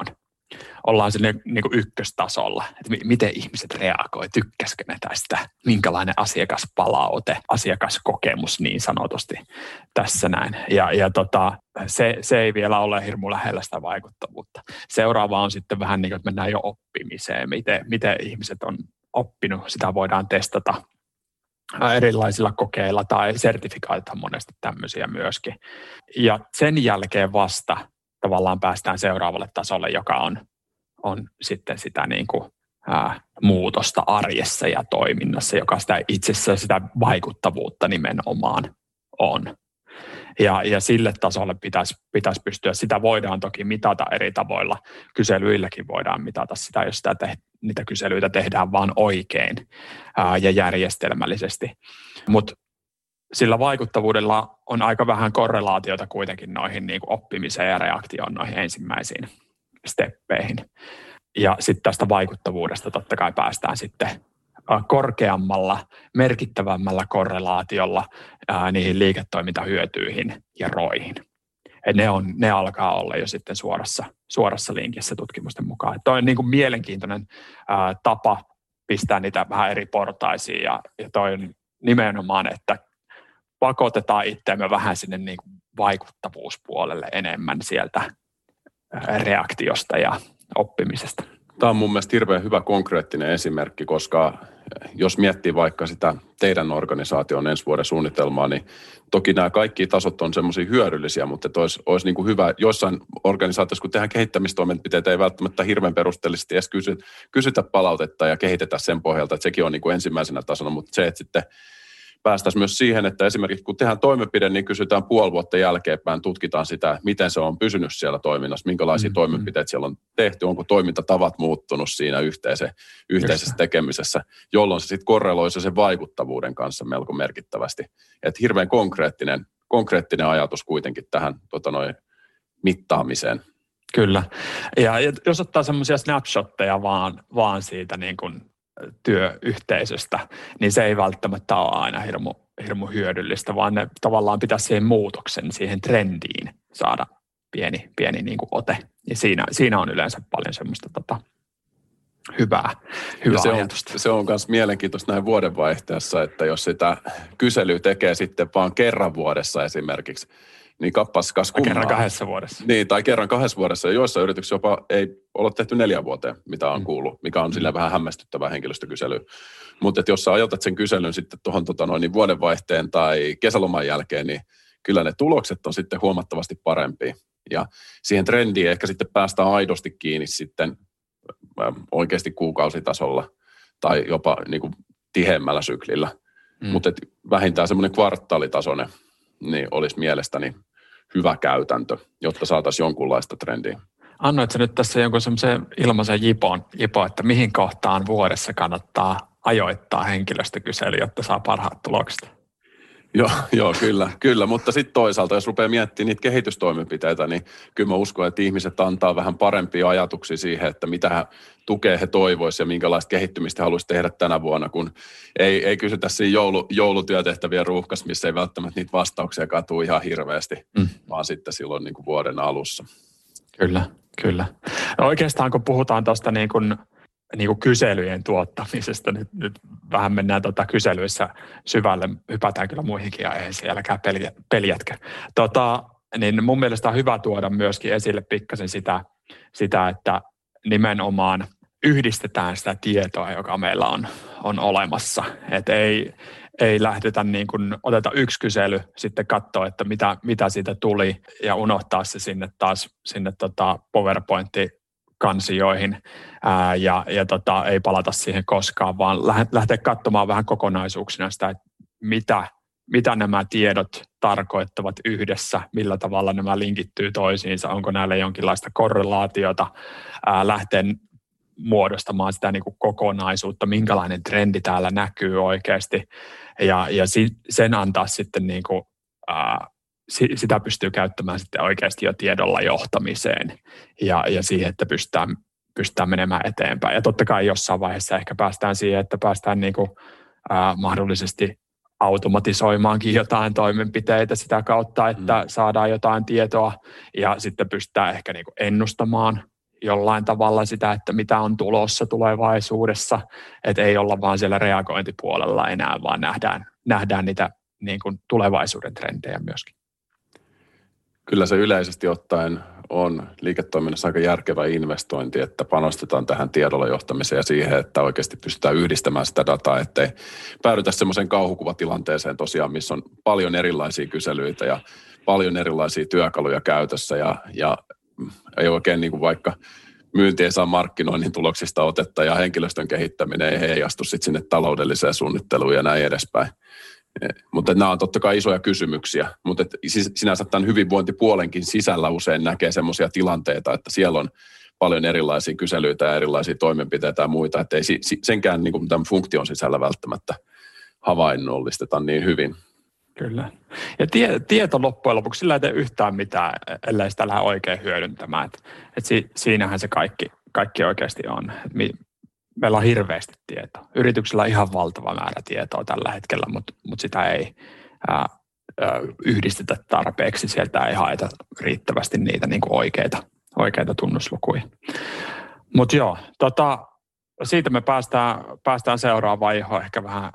ollaan sinne niin kuin ykköstasolla, että m- miten ihmiset reagoi, tykkäskö ne tästä, minkälainen asiakaspalaute, asiakaskokemus niin sanotusti tässä näin. Ja, ja tota, se, se ei vielä ole hirmu lähellä sitä vaikuttavuutta. Seuraava on sitten vähän niin kuin, että mennään jo oppimiseen, miten, miten ihmiset on oppinut, sitä voidaan testata erilaisilla kokeilla tai sertifikaatit on monesti tämmöisiä myöskin. Ja sen jälkeen vasta tavallaan päästään seuraavalle tasolle, joka on, on sitten sitä niin kuin, ää, muutosta arjessa ja toiminnassa, joka sitä itsessään sitä vaikuttavuutta nimenomaan on. Ja, ja sille tasolle pitäisi, pitäisi pystyä, sitä voidaan toki mitata eri tavoilla. Kyselyilläkin voidaan mitata sitä, jos sitä te, niitä kyselyitä tehdään vaan oikein ää, ja järjestelmällisesti. Mutta sillä vaikuttavuudella on aika vähän korrelaatiota kuitenkin noihin niin kuin oppimiseen ja reaktioon noihin ensimmäisiin steppeihin. Ja sitten tästä vaikuttavuudesta totta kai päästään sitten korkeammalla, merkittävämmällä korrelaatiolla ää, niihin liiketoimintahyötyihin ja roihin. Et ne, on, ne alkaa olla jo sitten suorassa, suorassa linkissä tutkimusten mukaan. Tuo on niin kuin mielenkiintoinen ää, tapa pistää niitä vähän eri portaisiin ja, ja toi on nimenomaan, että pakotetaan itseämme vähän sinne niin kuin vaikuttavuuspuolelle enemmän sieltä ää, reaktiosta ja oppimisesta. Tämä on mun mielestä hirveän hyvä konkreettinen esimerkki, koska jos miettii vaikka sitä teidän organisaation ensi vuoden suunnitelmaa, niin toki nämä kaikki tasot on semmoisia hyödyllisiä, mutta että olisi, olisi niin kuin hyvä, joissain organisaatioissa, kun tehdään kehittämistoimenpiteitä, ei välttämättä hirveän perusteellisesti edes kysytä, kysytä palautetta ja kehitetä sen pohjalta, että sekin on niin kuin ensimmäisenä tasona, mutta se, että sitten päästäisiin myös siihen, että esimerkiksi kun tehdään toimenpide, niin kysytään puoli vuotta jälkeenpäin, tutkitaan sitä, miten se on pysynyt siellä toiminnassa, minkälaisia mm-hmm. toimenpiteitä siellä on tehty, onko toimintatavat muuttunut siinä yhteise, yhteisessä tekemisessä, jolloin se sitten korreloi sen vaikuttavuuden kanssa melko merkittävästi. Että hirveän konkreettinen, konkreettinen ajatus kuitenkin tähän tota noin, mittaamiseen. Kyllä. Ja jos ottaa semmoisia snapshotteja vaan, vaan siitä niin kuin työyhteisöstä, niin se ei välttämättä ole aina hirmu, hirmu hyödyllistä, vaan ne tavallaan pitäisi siihen muutoksen, siihen trendiin saada pieni, pieni niin kuin ote. Ja siinä, siinä on yleensä paljon semmoista tota, hyvää, hyvää se ajatusta. On, se on myös mielenkiintoista näin vuodenvaihteessa, että jos sitä kyselyä tekee sitten vaan kerran vuodessa esimerkiksi, niin kappas kas kummaa. Kerran kahdessa vuodessa. Niin, tai kerran kahdessa vuodessa. Ja joissain yrityksissä jopa ei ole tehty neljän vuoteen, mitä on kuullut, mikä on silleen vähän hämmästyttävää henkilöstökyselyä. Mutta jos sä ajoitat sen kyselyn sitten tuohon tota noin, niin vuodenvaihteen tai kesäloman jälkeen, niin kyllä ne tulokset on sitten huomattavasti parempia. Ja siihen trendiin ehkä sitten päästään aidosti kiinni sitten oikeasti kuukausitasolla tai jopa niin kuin tiheämmällä syklillä. Mm. Mutta vähintään semmoinen kvartaalitasoinen niin olisi mielestäni hyvä käytäntö, jotta saataisiin jonkunlaista trendiä. Annoitko nyt tässä jonkun semmoisen ilmaisen jipon, jipo, että mihin kohtaan vuodessa kannattaa ajoittaa henkilöstökysely, jotta saa parhaat tulokset? Joo, joo kyllä, kyllä, mutta sitten toisaalta, jos rupeaa miettimään niitä kehitystoimenpiteitä, niin kyllä mä uskon, että ihmiset antaa vähän parempia ajatuksia siihen, että mitä tukea he toivoisivat ja minkälaista kehittymistä haluaisi tehdä tänä vuonna, kun ei, ei kysytä siinä joulu, joulutyötehtävien ruuhkassa, missä ei välttämättä niitä vastauksia katuu ihan hirveästi, mm. vaan sitten silloin niin kuin vuoden alussa. Kyllä, kyllä. No oikeastaan kun puhutaan tuosta niin kuin niin kuin kyselyjen tuottamisesta. Nyt, nyt vähän mennään tota kyselyissä syvälle, hypätään kyllä muihinkin aiheisiin, älkää peljätkä. Tota, niin mun mielestä on hyvä tuoda myöskin esille pikkasen sitä, sitä, että nimenomaan yhdistetään sitä tietoa, joka meillä on, on olemassa. Et ei, ei lähdetä niin kuin, oteta yksi kysely, sitten katsoa, että mitä, mitä siitä tuli ja unohtaa se sinne taas sinne tota PowerPointti kansioihin ää, ja, ja tota, ei palata siihen koskaan, vaan lähteä katsomaan vähän kokonaisuuksina sitä, että mitä, mitä nämä tiedot tarkoittavat yhdessä, millä tavalla nämä linkittyy toisiinsa, onko näillä jonkinlaista korrelaatiota, ää, lähteä muodostamaan sitä niin kuin kokonaisuutta, minkälainen trendi täällä näkyy oikeasti ja, ja sen antaa sitten niin kuin, ää, sitä pystyy käyttämään sitten oikeasti jo tiedolla johtamiseen ja, ja siihen, että pystytään, pystytään menemään eteenpäin. Ja totta kai jossain vaiheessa ehkä päästään siihen, että päästään niin kuin, ää, mahdollisesti automatisoimaankin jotain toimenpiteitä sitä kautta, että mm. saadaan jotain tietoa ja sitten pystytään ehkä niin kuin ennustamaan jollain tavalla sitä, että mitä on tulossa tulevaisuudessa, että ei olla vaan siellä reagointipuolella enää, vaan nähdään, nähdään niitä niin kuin tulevaisuuden trendejä myöskin. Kyllä se yleisesti ottaen on liiketoiminnassa aika järkevä investointi, että panostetaan tähän tiedolla johtamiseen ja siihen, että oikeasti pystytään yhdistämään sitä dataa, ettei päädytä semmoiseen kauhukuvatilanteeseen tosiaan, missä on paljon erilaisia kyselyitä ja paljon erilaisia työkaluja käytössä ja, ja ei oikein niin kuin vaikka myynti ei saa markkinoinnin tuloksista otetta ja henkilöstön kehittäminen ei heijastu sitten sinne taloudelliseen suunnitteluun ja näin edespäin. Mutta nämä on totta kai isoja kysymyksiä, mutta sinänsä tämän hyvinvointipuolenkin sisällä usein näkee semmoisia tilanteita, että siellä on paljon erilaisia kyselyitä ja erilaisia toimenpiteitä ja muita, että ei senkään niin kuin tämän funktion sisällä välttämättä havainnollisteta niin hyvin. Kyllä. Ja tie, tieto loppujen lopuksi sillä ei tee yhtään mitään, ellei sitä lähde oikein hyödyntämään. Et, et si, siinähän se kaikki, kaikki oikeasti on. Et mi, meillä on hirveästi tietoa. Yrityksellä on ihan valtava määrä tietoa tällä hetkellä, mutta mut sitä ei ää, ää, yhdistetä tarpeeksi. Sieltä ei haeta riittävästi niitä niin kuin oikeita, oikeita tunnuslukuja. Mutta joo, tota, siitä me päästään, päästään seuraavaan, johon ehkä vähän,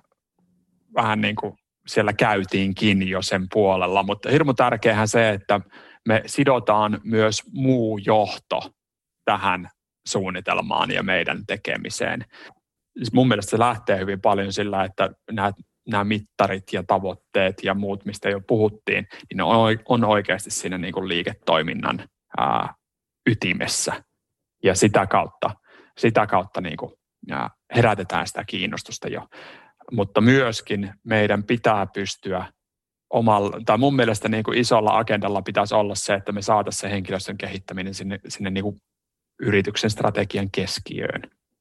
vähän niin kuin siellä käytiinkin jo sen puolella, mutta hirmu tärkeähän se, että me sidotaan myös muu johto tähän suunnitelmaan ja meidän tekemiseen. Siis mun mielestä se lähtee hyvin paljon sillä, että nämä, nämä mittarit ja tavoitteet ja muut, mistä jo puhuttiin, niin ne on, on oikeasti siinä niin kuin liiketoiminnan ää, ytimessä. Ja sitä kautta, sitä kautta niin kuin, ää, herätetään sitä kiinnostusta jo. Mutta myöskin meidän pitää pystyä omalla, tai mun mielestä niin kuin isolla agendalla pitäisi olla se, että me saataisiin se henkilöstön kehittäminen sinne, sinne niin kuin yrityksen strategian keskiöön.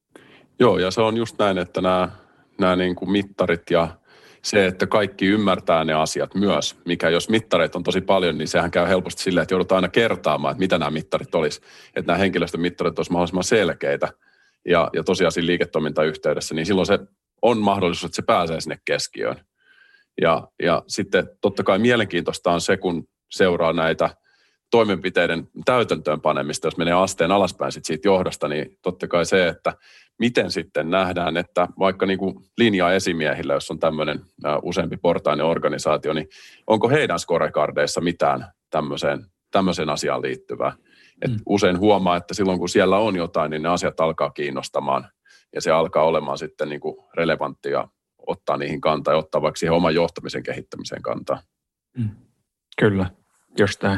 Joo, ja se on just näin, että nämä, nämä niin kuin mittarit ja se, että kaikki ymmärtää ne asiat myös, mikä jos mittareita on tosi paljon, niin sehän käy helposti silleen, että joudutaan aina kertaamaan, että mitä nämä mittarit olisi, että nämä henkilöstön mittarit olisi mahdollisimman selkeitä ja, ja tosiaan siinä liiketoimintayhteydessä, niin silloin se on mahdollisuus, että se pääsee sinne keskiöön. Ja, ja sitten totta kai mielenkiintoista on se, kun seuraa näitä toimenpiteiden täytäntöön panemista, jos menee asteen alaspäin sit siitä johdosta, niin totta kai se, että miten sitten nähdään, että vaikka niin kuin linja-esimiehillä, jos on tämmöinen useampi portainen organisaatio, niin onko heidän scorecardeissa mitään tämmöiseen, tämmöiseen asiaan liittyvää. Et mm. usein huomaa, että silloin kun siellä on jotain, niin ne asiat alkaa kiinnostamaan ja se alkaa olemaan sitten niin kuin relevanttia ottaa niihin kantaa ja ottaa vaikka siihen oman johtamisen kehittämiseen kantaa. Mm. Kyllä, just näin.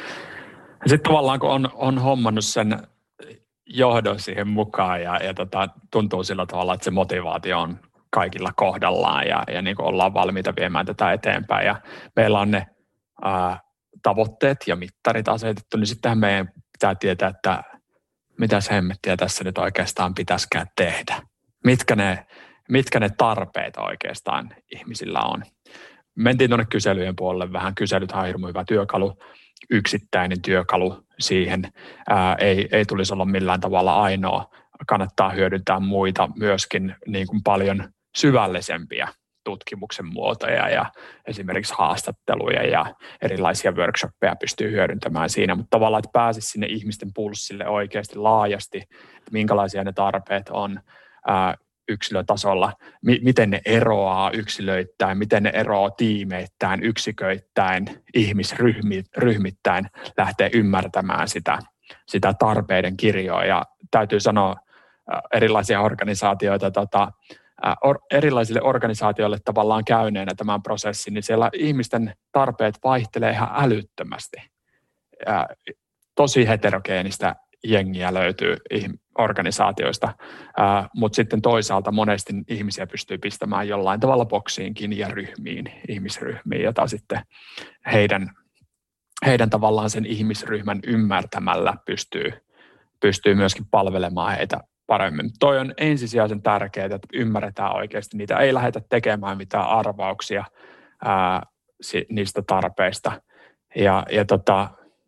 Sitten tavallaan kun on, on hommannut sen johdon siihen mukaan ja, ja tota, tuntuu sillä tavalla, että se motivaatio on kaikilla kohdallaan ja, ja niin kuin ollaan valmiita viemään tätä eteenpäin ja meillä on ne ää, tavoitteet ja mittarit asetettu, niin sittenhän meidän pitää tietää, että mitäs hemmettiä tässä nyt oikeastaan pitäisikään tehdä. Mitkä ne, mitkä ne tarpeet oikeastaan ihmisillä on. Mentiin tuonne kyselyjen puolelle vähän. Kyselythän on hirmu hyvä työkalu, yksittäinen työkalu siihen. Ää, ei, ei tulisi olla millään tavalla ainoa. Kannattaa hyödyntää muita myöskin niin kuin paljon syvällisempiä tutkimuksen muotoja ja esimerkiksi haastatteluja ja erilaisia workshoppeja pystyy hyödyntämään siinä, mutta tavallaan, että pääsisi sinne ihmisten pulssille oikeasti laajasti, että minkälaisia ne tarpeet on ää, yksilötasolla, mi- miten ne eroaa yksilöittäin, miten ne eroaa tiimeittäin, yksiköittäin, ihmisryhmittäin, lähtee ymmärtämään sitä, sitä tarpeiden kirjoa ja täytyy sanoa ää, erilaisia organisaatioita, tota, Or, erilaisille organisaatioille tavallaan käyneenä tämän prosessin, niin siellä ihmisten tarpeet vaihtelee ihan älyttömästi. Ää, tosi heterogeenistä jengiä löytyy organisaatioista, ää, mutta sitten toisaalta monesti ihmisiä pystyy pistämään jollain tavalla boksiinkin ja ryhmiin, ihmisryhmiin, jota sitten heidän, heidän tavallaan sen ihmisryhmän ymmärtämällä pystyy, pystyy myöskin palvelemaan heitä paremmin. Toi on ensisijaisen tärkeää, että ymmärretään oikeasti niitä. Ei lähdetä tekemään mitään arvauksia ää, si, niistä tarpeista. Ja, ja tota,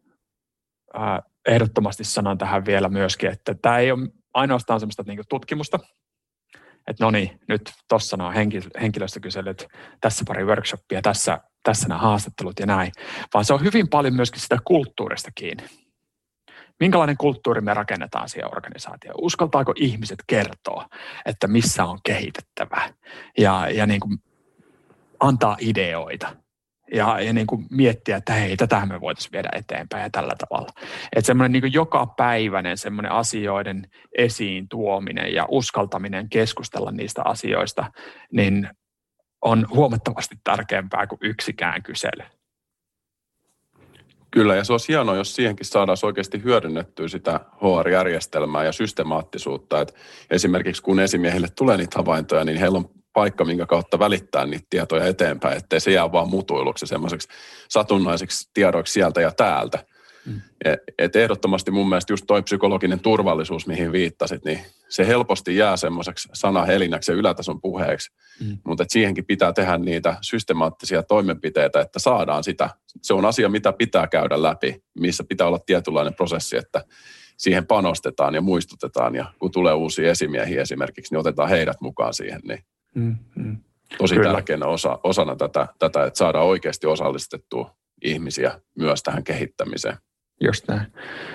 ää, ehdottomasti sanon tähän vielä myöskin, että tämä ei ole ainoastaan sellaista niin kuin tutkimusta, että no niin, nyt tuossa on henkilöstökyselyt, tässä pari workshoppia, tässä, tässä nämä haastattelut ja näin, vaan se on hyvin paljon myöskin sitä kulttuurista kiinni. minkälainen kulttuuri me rakennetaan siihen organisaatioon. Uskaltaako ihmiset kertoa, että missä on kehitettävää ja, ja niin kuin antaa ideoita ja, ja niin kuin miettiä, että hei, tätä me voitaisiin viedä eteenpäin ja tällä tavalla. Että semmoinen niin kuin jokapäiväinen semmoinen asioiden esiin tuominen ja uskaltaminen keskustella niistä asioista, niin on huomattavasti tärkeämpää kuin yksikään kysely. Kyllä, ja se olisi hienoa, jos siihenkin saadaan oikeasti hyödynnettyä sitä H R-järjestelmää ja systemaattisuutta. Että esimerkiksi kun esimiehille tulee niitä havaintoja, niin heillä on paikka, minkä kautta välittää niitä tietoja eteenpäin, ettei se jää vaan mutuiluksi semmoiseksi satunnaiseksi tiedoiksi sieltä ja täältä. Mm. Et ehdottomasti mun mielestä just toi psykologinen turvallisuus, mihin viittasit, niin se helposti jää semmoiseksi sanahelinäksi ja ylätason puheeksi, mm. mutta siihenkin pitää tehdä niitä systemaattisia toimenpiteitä, että saadaan sitä. Se on asia, mitä pitää käydä läpi, missä pitää olla tietynlainen prosessi, että siihen panostetaan ja muistutetaan ja kun tulee uusia esimiehiä esimerkiksi, niin otetaan heidät mukaan siihen, niin mm. Mm. tosi Kyllä. tärkeänä osa, osana tätä, tätä, että saadaan oikeasti osallistettua ihmisiä myös tähän kehittämiseen. Just näin.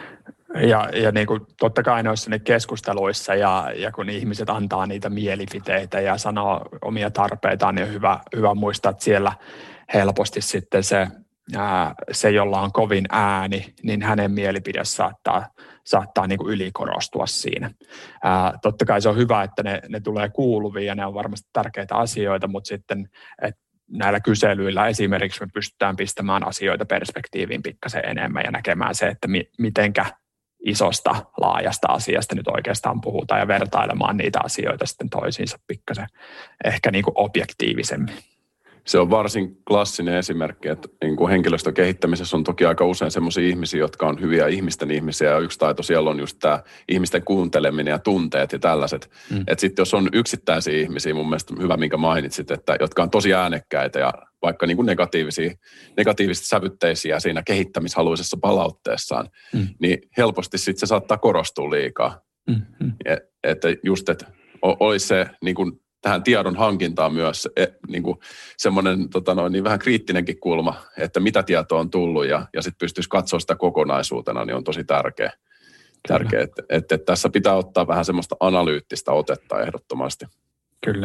Ja, ja niin kuin totta kai noissa keskusteluissa ja, ja kun ihmiset antaa niitä mielipiteitä ja sanoo omia tarpeitaan, niin on hyvä, hyvä muistaa, että siellä helposti sitten se, ää, se jolla on kovin ääni, niin hänen mielipide saattaa, saattaa niin kuin ylikorostua siinä. Ää, totta kai se on hyvä, että ne, ne tulee kuuluviin ja ne on varmasti tärkeitä asioita, mutta sitten, että näillä kyselyillä esimerkiksi me pystytään pistämään asioita perspektiiviin pikkasen enemmän ja näkemään se, että mi- mitenkä isosta, laajasta asiasta nyt oikeastaan puhutaan ja vertailemaan niitä asioita sitten toisiinsa pikkasen ehkä niin kuin objektiivisemmin. Se on varsin klassinen esimerkki, että niin kuin henkilöstön kehittämisessä on toki aika usein sellaisia ihmisiä, jotka on hyviä ihmisten ihmisiä ja yksi taito siellä on just tämä ihmisten kuunteleminen ja tunteet ja tällaiset. Mm. Että sitten jos on yksittäisiä ihmisiä, mun mielestä hyvä minkä mainitsit, että jotka on tosi äänekkäitä ja vaikka niin kuin negatiivisia, negatiivisesti sävytteisiä siinä kehittämishaluisessa palautteessaan, mm. niin helposti sitten se saattaa korostua liikaa. Mm-hmm. Että just, että olisi se niin kuin tähän tiedon hankintaan myös e, niin kuin semmoinen tota noin, niin vähän kriittinenkin kulma, että mitä tietoa on tullut ja, ja sitten pystyisi katsoa sitä kokonaisuutena, niin on tosi tärkeä. tärkeä että, että, että tässä pitää ottaa vähän semmoista analyyttistä otetta ehdottomasti. Kyllä.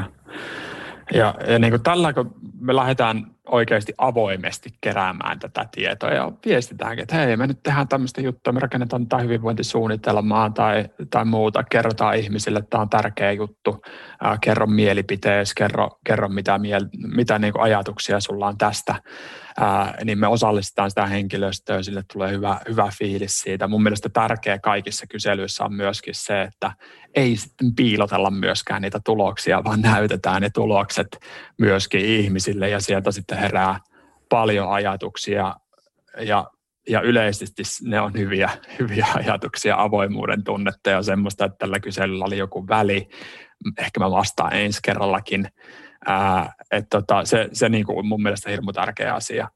Ja, ja niin kuin tällä, kun me lähdetään oikeasti avoimesti keräämään tätä tietoa ja viestitäänkin, että hei, me nyt tehdään tämmöistä juttua, me rakennetaan tätä hyvinvointisuunnitelmaa tai, tai muuta, kerrotaan ihmisille, että tämä on tärkeä juttu, ää, kerro mielipiteesi, kerro, kerro mitä, miel, mitä niin kuin ajatuksia sulla on tästä, ää, niin me osallistetaan sitä henkilöstöä, sille tulee hyvä, hyvä fiilis siitä. Mun mielestä tärkeä kaikissa kyselyissä on myöskin se, että ei sitten piilotella myöskään niitä tuloksia, vaan näytetään ne tulokset myöskin ihmisille ja sieltä sitten herää paljon ajatuksia ja, ja yleisesti ne on hyviä, hyviä ajatuksia, avoimuuden tunnetta ja semmoista, että tällä kyselyllä oli joku väli. Ehkä mä vastaan ensi kerrallakin. Ää, että tota, se se niin kuin mun mielestä hirmu tärkeä asia,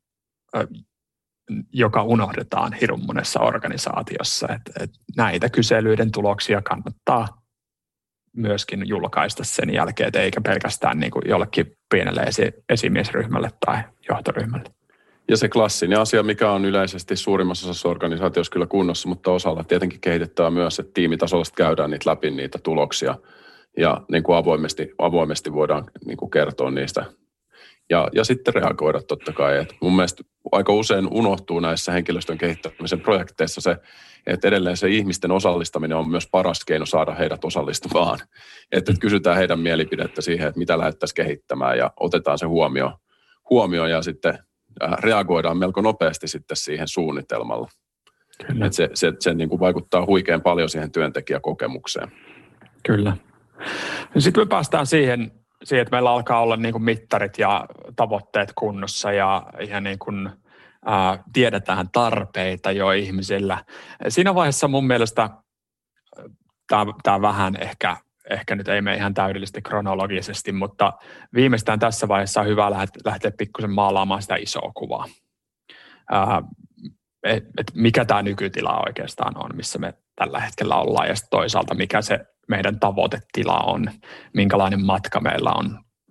joka unohdetaan hirmu monessa organisaatiossa. Et, et näitä kyselyiden tuloksia kannattaa myöskin julkaista sen jälkeen, että eikä pelkästään niin kuin jollekin pienelle esi- esimiesryhmälle tai johtoryhmälle. Ja se klassinen asia, mikä on yleisesti suurimmassa osassa organisaatiossa kyllä kunnossa, mutta osalla tietenkin kehitetään myös, että tiimitasolla käydään niitä läpi niitä tuloksia ja niin kuin avoimesti, avoimesti voidaan niin kuin kertoa niistä ja, ja sitten reagoida totta kai. Et mun mielestä aika usein unohtuu näissä henkilöstön kehittämisen projekteissa se, että edelleen se ihmisten osallistaminen on myös paras keino saada heidät osallistumaan. Että kysytään heidän mielipidettä siihen, että mitä lähdettäisiin kehittämään ja otetaan se huomioon, huomioon ja sitten reagoidaan melko nopeasti sitten siihen suunnitelmalla. Että se, se, se niin kuin vaikuttaa huikean paljon siihen työntekijäkokemukseen. Kyllä. Sitten me päästään siihen, siihen, että meillä alkaa olla niin kuin mittarit ja tavoitteet kunnossa ja, ja niin kuin, ää, tiedetään tarpeita jo ihmisillä. Siinä vaiheessa mun mielestä tämä vähän ehkä, ehkä nyt ei mene ihan täydellisesti kronologisesti, mutta viimeistään tässä vaiheessa on hyvä lähteä pikkusen maalaamaan sitä isoa kuvaa. Ää, et, et mikä tämä nykytila oikeastaan on, missä me tällä hetkellä ollaan ja sitten toisaalta mikä se meidän tavoitetila on, minkälainen matka meillä on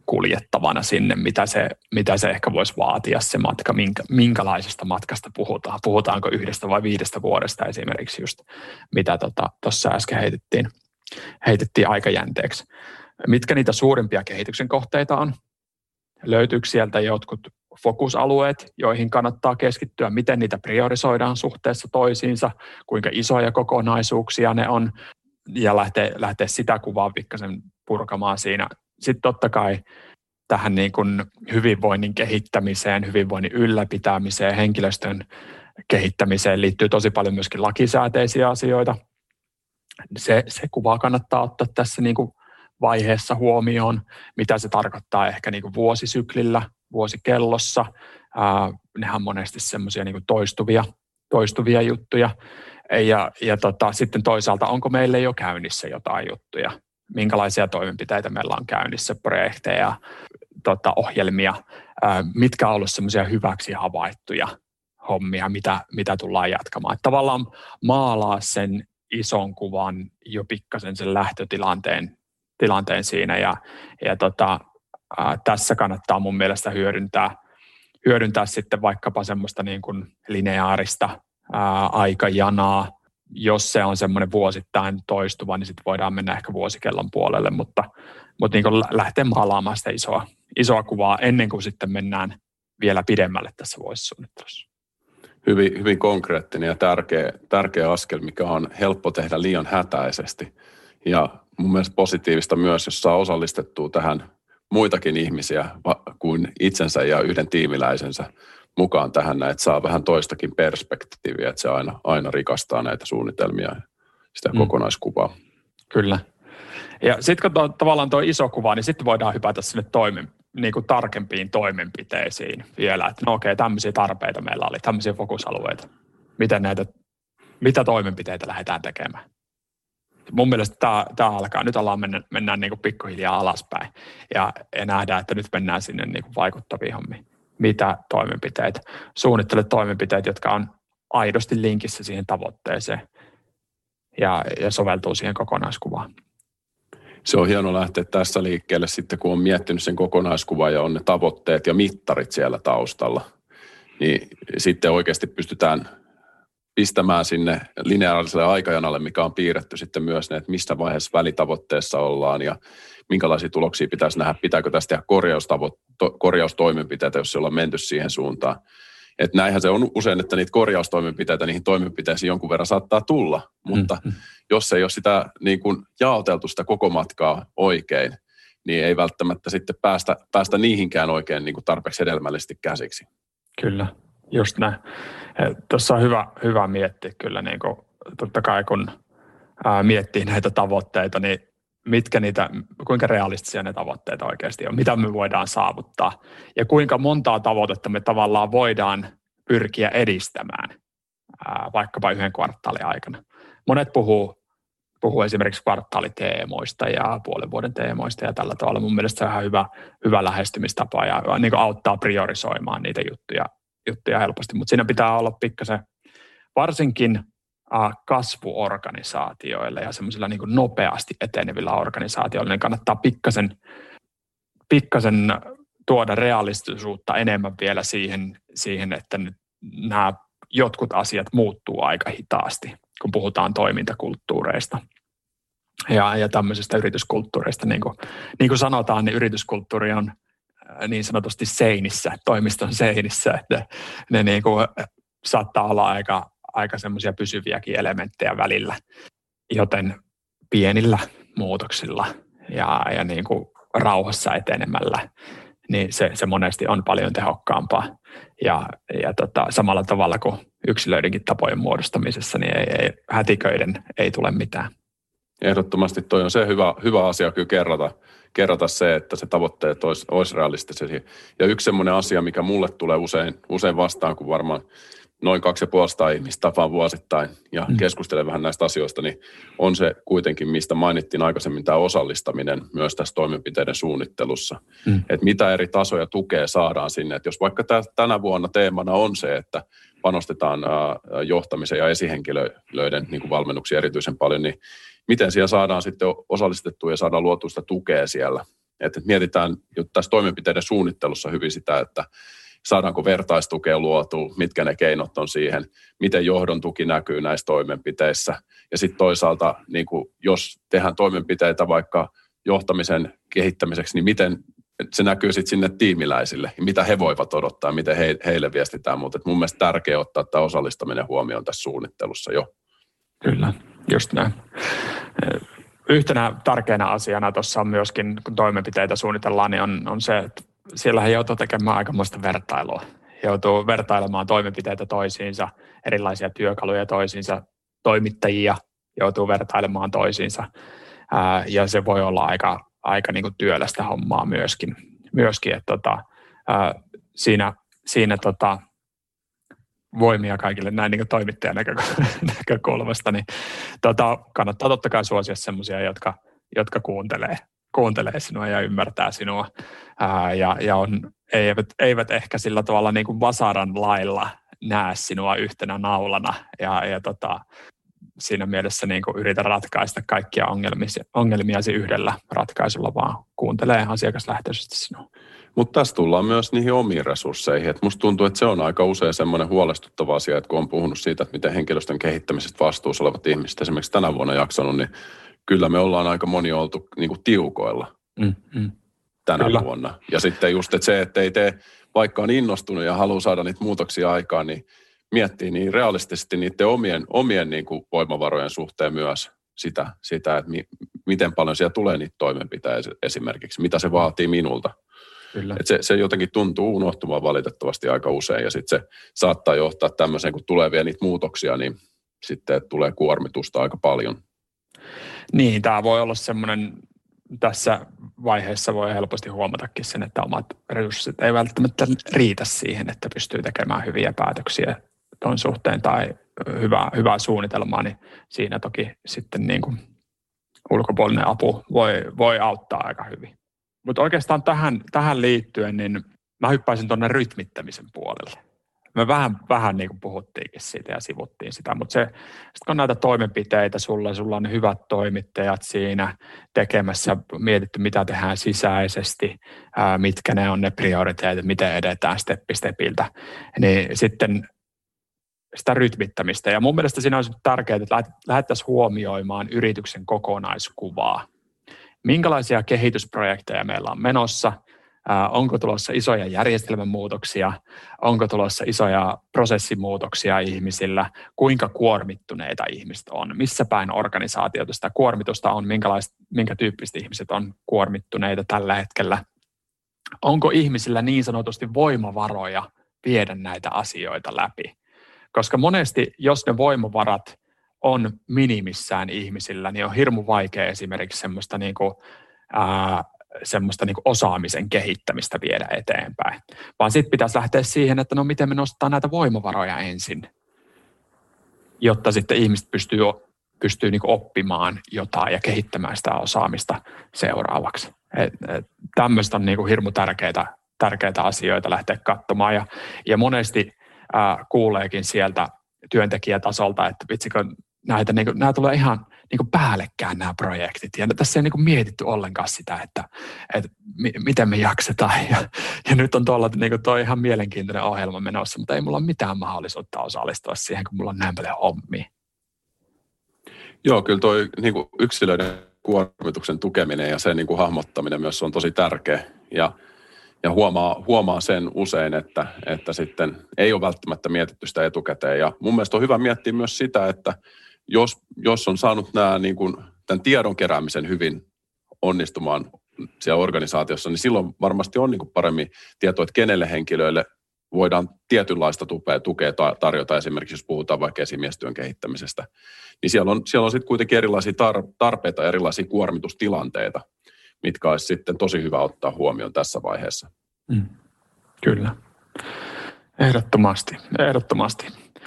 kuljettavana sinne, mitä se, mitä se ehkä voisi vaatia se matka, minkä, minkälaisesta matkasta puhutaan. Puhutaanko yhdestä vai viidestä vuodesta esimerkiksi just, mitä tuossa tota, äsken heitettiin, heitettiin aikajänteeksi. Mitkä niitä suurimpia kehityksen kohteita on? Löytyykö sieltä jotkut fokusalueet, joihin kannattaa keskittyä, miten niitä priorisoidaan suhteessa toisiinsa, kuinka isoja kokonaisuuksia ne on, ja lähteä, lähteä sitä kuvaa pikkasen purkamaan siinä. Sitten totta kai tähän niin kuin hyvinvoinnin kehittämiseen, hyvinvoinnin ylläpitämiseen, henkilöstön kehittämiseen liittyy tosi paljon myöskin lakisääteisiä asioita. Se, se kuvaa kannattaa ottaa tässä niin kuin vaiheessa huomioon, mitä se tarkoittaa ehkä niin kuin vuosisyklillä, vuosikellossa. Ää, nehän on monesti semmoisia niin kuin toistuvia, toistuvia juttuja. Ja, ja tota, sitten toisaalta, onko meille jo käynnissä jotain juttuja? Minkälaisia toimenpiteitä meillä on käynnissä, projekteja, tota, ohjelmia, ää, mitkä on ollut semmoisia hyväksi havaittuja hommia, mitä, mitä tullaan jatkamaan. Että tavallaan maalaa sen ison kuvan jo pikkasen sen lähtötilanteen tilanteen siinä ja, ja tota, ää, tässä kannattaa mun mielestä hyödyntää, hyödyntää sitten vaikkapa semmoista niin kuin lineaarista ää, aikajanaa. Jos se on semmoinen vuosittain toistuva, niin sitten voidaan mennä ehkä vuosikellon puolelle, mutta, mutta niin kuin lähteä maalaamaan sitä isoa, isoa kuvaa ennen kuin sitten mennään vielä pidemmälle tässä vuosisuunnittelussa. Hyvin, hyvin konkreettinen ja tärkeä, tärkeä askel, mikä on helppo tehdä liian hätäisesti. Ja mun mielestä positiivista myös, jos saa osallistettua tähän muitakin ihmisiä kuin itsensä ja yhden tiimiläisensä mukaan tähän, että saa vähän toistakin perspektiiviä, että se aina, aina rikastaa näitä suunnitelmia ja sitä mm. kokonaiskuvaa. Kyllä. Ja sitten kun tavallaan tuo iso kuva, niin sitten voidaan hypätä sinne toimen, niin kuin tarkempiin toimenpiteisiin vielä, että no okei, tämmöisiä tarpeita meillä oli, tämmöisiä fokusalueita. Miten näitä, mitä toimenpiteitä lähdetään tekemään? Mun mielestä tämä, tämä alkaa, nyt ollaan mennä, mennään niin kuin pikkuhiljaa alaspäin ja, ja nähdään, että nyt mennään sinne niin kuin vaikuttaviin hommiin. Mitä toimenpiteitä? Suunnittele toimenpiteet, jotka on aidosti linkissä siihen tavoitteeseen ja, ja soveltuu siihen kokonaiskuvaan. Se on hieno lähteä tässä liikkeelle sitten, kun on miettinyt sen kokonaiskuvan ja on ne tavoitteet ja mittarit siellä taustalla. Niin sitten oikeasti pystytään pistämään sinne lineaariselle aikajanalle, mikä on piirretty sitten myös ne, että mistä vaiheessa välitavoitteessa ollaan ja minkälaisia tuloksia pitäisi nähdä, pitääkö tästä tehdä korjaustavo- korjaustoimenpiteitä, jos ollaan menty siihen suuntaan. Että näinhän se on usein, että niitä korjaustoimenpiteitä niihin toimenpiteisiin jonkun verran saattaa tulla, mutta mm-hmm. jos ei ole sitä niin kuin jaoteltu sitä koko matkaa oikein, niin ei välttämättä sitten päästä, päästä niihinkään oikein niin kuin tarpeeksi hedelmällisesti käsiksi. Kyllä, just näin. Tuossa on hyvä, hyvä miettiä kyllä, niin kuin, totta kai kun ää, miettii näitä tavoitteita, niin mitkä niitä, kuinka realistisia ne tavoitteet oikeasti on, mitä me voidaan saavuttaa ja kuinka montaa tavoitetta me tavallaan voidaan pyrkiä edistämään ää, vaikkapa yhden kvartaalin aikana. Monet puhuu, puhuu esimerkiksi kvartaaliteemoista ja puolen vuoden teemoista ja tällä tavalla. Mun mielestä se on ihan hyvä, hyvä lähestymistapa ja niin kuin auttaa priorisoimaan niitä juttuja, juttuja helposti, mutta siinä pitää olla pikkasen varsinkin kasvuorganisaatioille ja semmoisilla niin kuin nopeasti etenevillä organisaatioilla, niin kannattaa pikkasen, pikkasen tuoda realistisuutta enemmän vielä siihen, siihen, että nyt nämä jotkut asiat muuttuu aika hitaasti, kun puhutaan toimintakulttuureista ja, ja tämmöisestä yrityskulttuureista. Niin kuin, niin kuin sanotaan, niin yrityskulttuuri on niin sanotusti seinissä, toimiston seinissä, että ne niin kuin saattaa olla aika aika semmoisia pysyviäkin elementtejä välillä, joten pienillä muutoksilla ja, ja niin kuin rauhassa etenemällä, niin se, se monesti on paljon tehokkaampaa. Ja, ja tota, samalla tavalla kuin yksilöidenkin tapojen muodostamisessa, niin ei, ei, hätiköiden ei tule mitään. Ehdottomasti toi on se hyvä, hyvä asia kyllä kerrata, kerrata se, että se tavoitteet olisi, olisi realistisia. Ja yksi semmoinen asia, mikä mulle tulee usein, usein vastaan, kun varmaan noin kaksi ja puolesta ihmistä tapaan vuosittain ja mm. keskustelen vähän näistä asioista, niin on se kuitenkin, mistä mainittiin aikaisemmin, tämä osallistaminen myös tässä toimenpiteiden suunnittelussa. Mm. Että mitä eri tasoja tukea saadaan sinne. Että jos vaikka tänä vuonna teemana on se, että panostetaan johtamisen ja esihenkilöiden niin kuin valmennuksia erityisen paljon, niin miten siellä saadaan sitten osallistettua ja saadaan luotua sitä tukea siellä Että mietitään just tässä toimenpiteiden suunnittelussa hyvin sitä, että saadaanko vertaistukea luotua, mitkä ne keinot on siihen, miten johdon tuki näkyy näissä toimenpiteissä. Ja sitten toisaalta, niin kuin jos tehdään toimenpiteitä vaikka johtamisen kehittämiseksi, niin miten se näkyy sitten sinne tiimiläisille, mitä he voivat odottaa, miten he, heille viestitään. Mutta mun mielestä tärkeää ottaa tämä osallistaminen huomioon tässä suunnittelussa jo. Kyllä, just näin. Yhtenä tärkeänä asiana tuossa on myöskin, kun toimenpiteitä suunnitellaan, niin on, on se, että siellähän joutuu tekemään aikamoista vertailua. Joutuu vertailemaan toimenpiteitä toisiinsa, erilaisia työkaluja toisiinsa, toimittajia joutuu vertailemaan toisiinsa. Ää, ja se voi olla aika, aika niin kuin työlästä hommaa myöskin. myöskin että tota, ää, siinä siinä tota, voimia kaikille näin niin kuin toimittajan näkökulmasta, niin tota, kannattaa totta kai suosia semmoisia, jotka, jotka kuuntelee, kuuntelee sinua ja ymmärtää sinua ää, ja, ja on, eivät, eivät ehkä sillä tavalla niin kuin vasaran lailla näe sinua yhtenä naulana ja, ja tota, siinä mielessä niin kuin yritä ratkaista kaikkia ongelmia, ongelmiasi yhdellä ratkaisulla, vaan kuuntelee asiakaslähtöisesti sinua. Mutta tässä tullaan myös niihin omiin resursseihin. Et musta tuntuu, että se on aika usein semmoinen huolestuttava asia, että kun on puhunut siitä, että miten henkilöstön kehittämisestä vastuussa olevat ihmiset esimerkiksi tänä vuonna jaksanut, niin kyllä me ollaan aika moni oltu niin kuin tiukoilla mm, mm. tänä kyllä. vuonna. Ja sitten just että se, että ei tee, vaikka on innostunut ja haluaa saada niitä muutoksia aikaan, niin miettii niin realistisesti niiden omien, omien niin kuin voimavarojen suhteen myös sitä, sitä että mi, miten paljon siellä tulee niitä toimenpiteitä esimerkiksi, mitä se vaatii minulta. Kyllä. Et se, se jotenkin tuntuu unohtumaan valitettavasti aika usein ja sitten se saattaa johtaa tämmöiseen, kun tulee vielä niitä muutoksia, niin sitten tulee kuormitusta aika paljon. Niin, tämä voi olla semmoinen, tässä vaiheessa voi helposti huomatakin sen, että omat resurssit ei välttämättä riitä siihen, että pystyy tekemään hyviä päätöksiä tuon suhteen tai hyvää, hyvää suunnitelmaa, niin siinä toki sitten niin kuin ulkopuolinen apu voi, voi auttaa aika hyvin. Mutta oikeastaan tähän, tähän liittyen, niin mä hyppäisin tuonne rytmittämisen puolelle. Me vähän, vähän niin kuin puhuttiinkin siitä ja sivuttiin sitä, mutta se, sit kun on näitä toimenpiteitä sulla, sulla on hyvät toimittajat siinä tekemässä, mietitty mitä tehdään sisäisesti, ää, mitkä ne on ne prioriteetit, miten edetään steppi stepiltä, niin sitten sitä rytmittämistä. Ja mun mielestä siinä on tärkeää, että lähdettäisiin huomioimaan yrityksen kokonaiskuvaa. Minkälaisia kehitysprojekteja meillä on menossa? Ää, onko tulossa isoja järjestelmämuutoksia? Onko tulossa isoja prosessimuutoksia ihmisillä? Kuinka kuormittuneita ihmiset on? Missä päin organisaatiota sitä kuormitusta on? Minkä tyyppiset ihmiset on kuormittuneita tällä hetkellä? Onko ihmisillä niin sanotusti voimavaroja viedä näitä asioita läpi? Koska monesti, jos ne voimavarat on minimissään ihmisillä, niin on hirmu vaikea esimerkiksi semmoista, niinku, ää, semmoista niinku osaamisen kehittämistä viedä eteenpäin. Vaan sitten pitäisi lähteä siihen, että no miten me nostetaan näitä voimavaroja ensin, jotta sitten ihmiset pystyy, pystyy niinku oppimaan jotain ja kehittämään sitä osaamista seuraavaksi. Et, et, tämmöistä on niinku hirmu tärkeitä, tärkeitä asioita lähteä katsomaan ja, ja monesti ää, kuuleekin sieltä työntekijätasolta, että vitsikö näitä, niin kuin, nämä tulee ihan niin kuin päällekkäin nämä projektit. Ja tässä ei niin kuin mietitty ollenkaan sitä, että, että mi, miten me jaksetaan. Ja, ja nyt on tuolla niin kuin toi ihan mielenkiintoinen ohjelma menossa, mutta ei mulla ole mitään mahdollisuutta osallistua siihen, kun mulla on näin paljon hommia. Joo, kyllä toi niin kuin yksilöiden kuormituksen tukeminen ja sen niin kuin hahmottaminen myös on tosi tärkeä. Ja Ja huomaa, huomaa sen usein, että, että sitten ei ole välttämättä mietitty sitä etukäteen. Ja mun mielestä on hyvä miettiä myös sitä, että jos, jos on saanut nämä, niin kuin, tämän tiedon keräämisen hyvin onnistumaan siellä organisaatiossa, niin silloin varmasti on niin kuin paremmin tietoa, että kenelle henkilöille voidaan tietynlaista tukea, tukea tarjota. Esimerkiksi jos puhutaan vaikka esimiestyön kehittämisestä, niin siellä on, siellä on sitten kuitenkin erilaisia tarpeita, erilaisia kuormitustilanteita, mitkä olisi sitten tosi hyvä ottaa huomioon tässä vaiheessa. Mm, kyllä. Ehdottomasti. Ehdottomasti.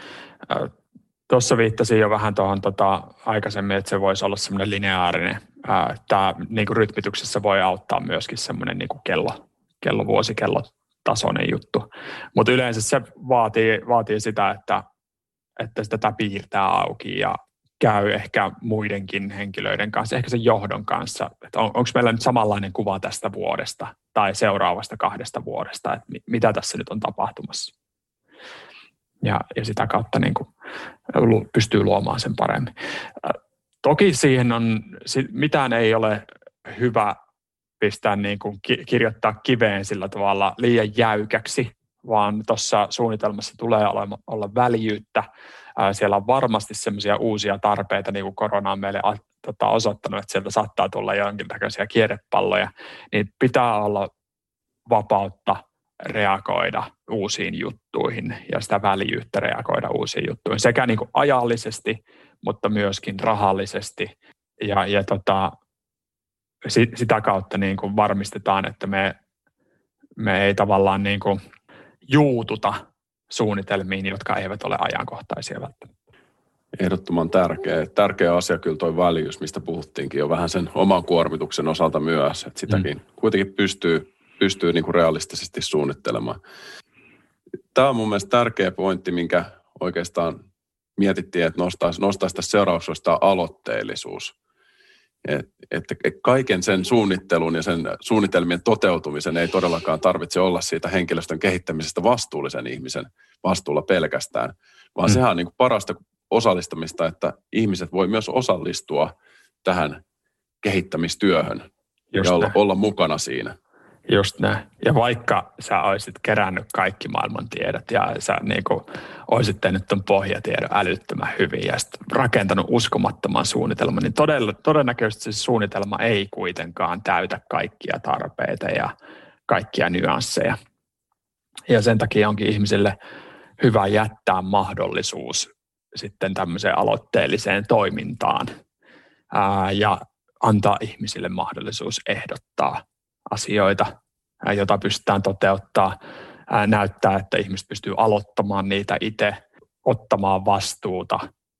Tuossa viittasin jo vähän tuohon tota, aikaisemmin, että se voisi olla semmoinen lineaarinen. Tämä niin kuin rytmityksessä voi auttaa myöskin semmoinen niin kuin kello, kello, vuosikellotasoinen juttu. Mutta yleensä se vaatii, vaatii sitä, että, että sitä piirtää auki ja käy ehkä muidenkin henkilöiden kanssa, ehkä sen johdon kanssa, että on, onko meillä nyt samanlainen kuva tästä vuodesta tai seuraavasta kahdesta vuodesta, että mitä tässä nyt on tapahtumassa. Ja, ja sitä kautta niin kuin pystyy luomaan sen paremmin. Toki siihen on, mitään ei ole hyvä pistää niin kuin kirjoittaa kiveen sillä tavalla liian jäykäksi, vaan tuossa suunnitelmassa tulee olla, olla väljyyttä. Siellä on varmasti semmoisia uusia tarpeita, niin kuin korona on meille tota, osoittanut, että sieltä saattaa tulla jonkinlaisia kierrepalloja, niin pitää olla vapautta reagoida uusiin juttuihin ja sitä väljyyttä reagoida uusiin juttuihin sekä niin kuin ajallisesti, mutta myöskin rahallisesti ja, ja tota, sitä kautta niin kuin varmistetaan, että me, me ei tavallaan niin kuin juututa suunnitelmiin, jotka eivät ole ajankohtaisia välttämättä. Ehdottoman tärkeä. Tärkeä asia kyllä toi väljyys, mistä puhuttiinkin jo vähän sen oman kuormituksen osalta myös, että sitäkin mm. kuitenkin pystyy, pystyy niin kuin realistisesti suunnittelemaan. Tämä on mun mielestä tärkeä pointti, minkä oikeastaan mietittiin, että nostaisi, nostaisi tässä seurauksesta aloitteellisuus. Että kaiken sen suunnittelun ja sen suunnitelmien toteutumisen ei todellakaan tarvitse olla siitä henkilöstön kehittämisestä vastuullisen ihmisen vastuulla pelkästään, vaan mm. sehän on niin kuin parasta osallistamista, että ihmiset voi myös osallistua tähän kehittämistyöhön Just ja olla, olla mukana siinä. Just näin. Ja vaikka sä olisit kerännyt kaikki maailman tiedot ja sä niin kuin olisit tehnyt ton pohjatiedon älyttömän hyvin ja rakentanut uskomattoman suunnitelman, niin todella, todennäköisesti se suunnitelma ei kuitenkaan täytä kaikkia tarpeita ja kaikkia nyansseja. Ja sen takia onkin ihmisille hyvä jättää mahdollisuus sitten tämmöiseen aloitteelliseen toimintaan ää, ja antaa ihmisille mahdollisuus ehdottaa asioita, jota pystytään toteuttaa, näyttää, että ihmiset pystyy aloittamaan niitä itse, ottamaan vastuuta.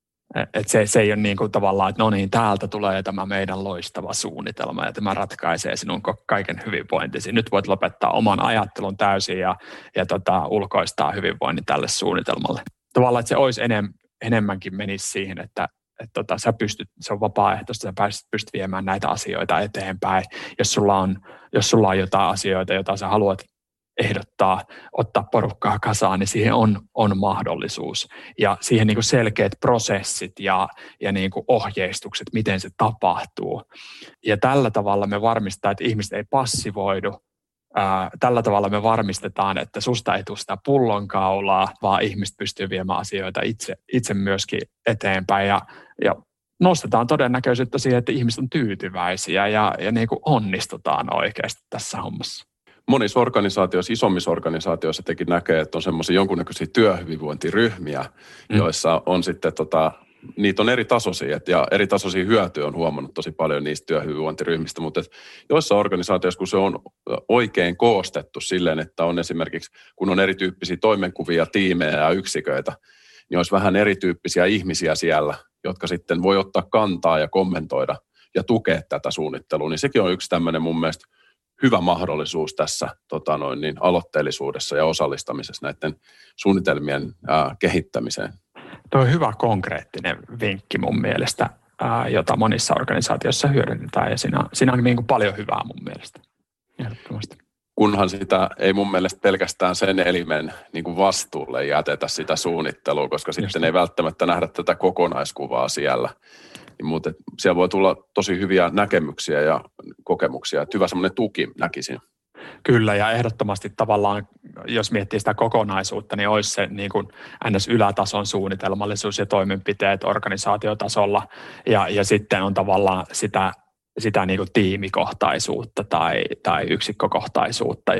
Et se, se ei ole niin kuin tavallaan, että no niin, täältä tulee tämä meidän loistava suunnitelma ja tämä ratkaisee sinun kaiken hyvinvointisi. Nyt voit lopettaa oman ajattelun täysin ja, ja tota, ulkoistaa hyvinvoinnin tälle suunnitelmalle. Tavallaan, että se olisi enem, enemmänkin menisi siihen, että että tota, sä pystyt, se on vapaaehtoista, sä pystyt, pystyt viemään näitä asioita eteenpäin. Jos sulla on, jos sulla on jotain asioita, joita sä haluat ehdottaa, ottaa porukkaa kasaan, niin siihen on, on mahdollisuus. Ja siihen niin kuin selkeät prosessit ja, ja niin kuin ohjeistukset, miten se tapahtuu. Ja tällä tavalla me varmistetaan, että ihmiset ei passivoidu. Ää, tällä tavalla me varmistetaan, että susta ei tule sitä pullonkaulaa, vaan ihmiset pystyy viemään asioita itse, itse myöskin eteenpäin. Ja, ja nostetaan todennäköisyyttä siihen, että ihmiset on tyytyväisiä ja, ja niin kuin onnistutaan oikeasti tässä hommassa. Monissa organisaatioissa, isommissa organisaatioissa tekin näkee, että on semmoisia jonkunnäköisiä työhyvinvointiryhmiä, mm. joissa on sitten, tota, niitä on eri tasoisia, ja eri tasoisia hyötyjä on huomannut tosi paljon niistä työhyvinvointiryhmistä, mutta et joissa organisaatioissa, kun se on oikein koostettu silleen, että on esimerkiksi, kun on erityyppisiä toimenkuvia, tiimejä ja yksiköitä, niin olisi vähän erityyppisiä ihmisiä siellä, jotka sitten voi ottaa kantaa ja kommentoida ja tukea tätä suunnittelua, niin sekin on yksi tämmöinen mun mielestä hyvä mahdollisuus tässä tota noin, niin aloitteellisuudessa ja osallistamisessa näiden suunnitelmien ää, kehittämiseen. Tuo on hyvä konkreettinen vinkki mun mielestä, ää, jota monissa organisaatioissa hyödynnetään ja siinä, siinä on niin kuin paljon hyvää mun mielestä. Ehdottomasti. Kunhan sitä ei mun mielestä pelkästään sen elimen niin kuin vastuulle jätetä sitä suunnittelua, koska Just. sitten ei välttämättä nähdä tätä kokonaiskuvaa siellä. Mutta siellä voi tulla tosi hyviä näkemyksiä ja kokemuksia, että hyvä semmoinen tuki näkisin. Kyllä, ja ehdottomasti tavallaan, jos miettii sitä kokonaisuutta, niin olisi se niin kuin N S-ylätason suunnitelmallisuus ja toimenpiteet organisaatiotasolla, ja, ja sitten on tavallaan sitä, sitä niin kuin tiimikohtaisuutta tai, tai yksikkökohtaisuutta,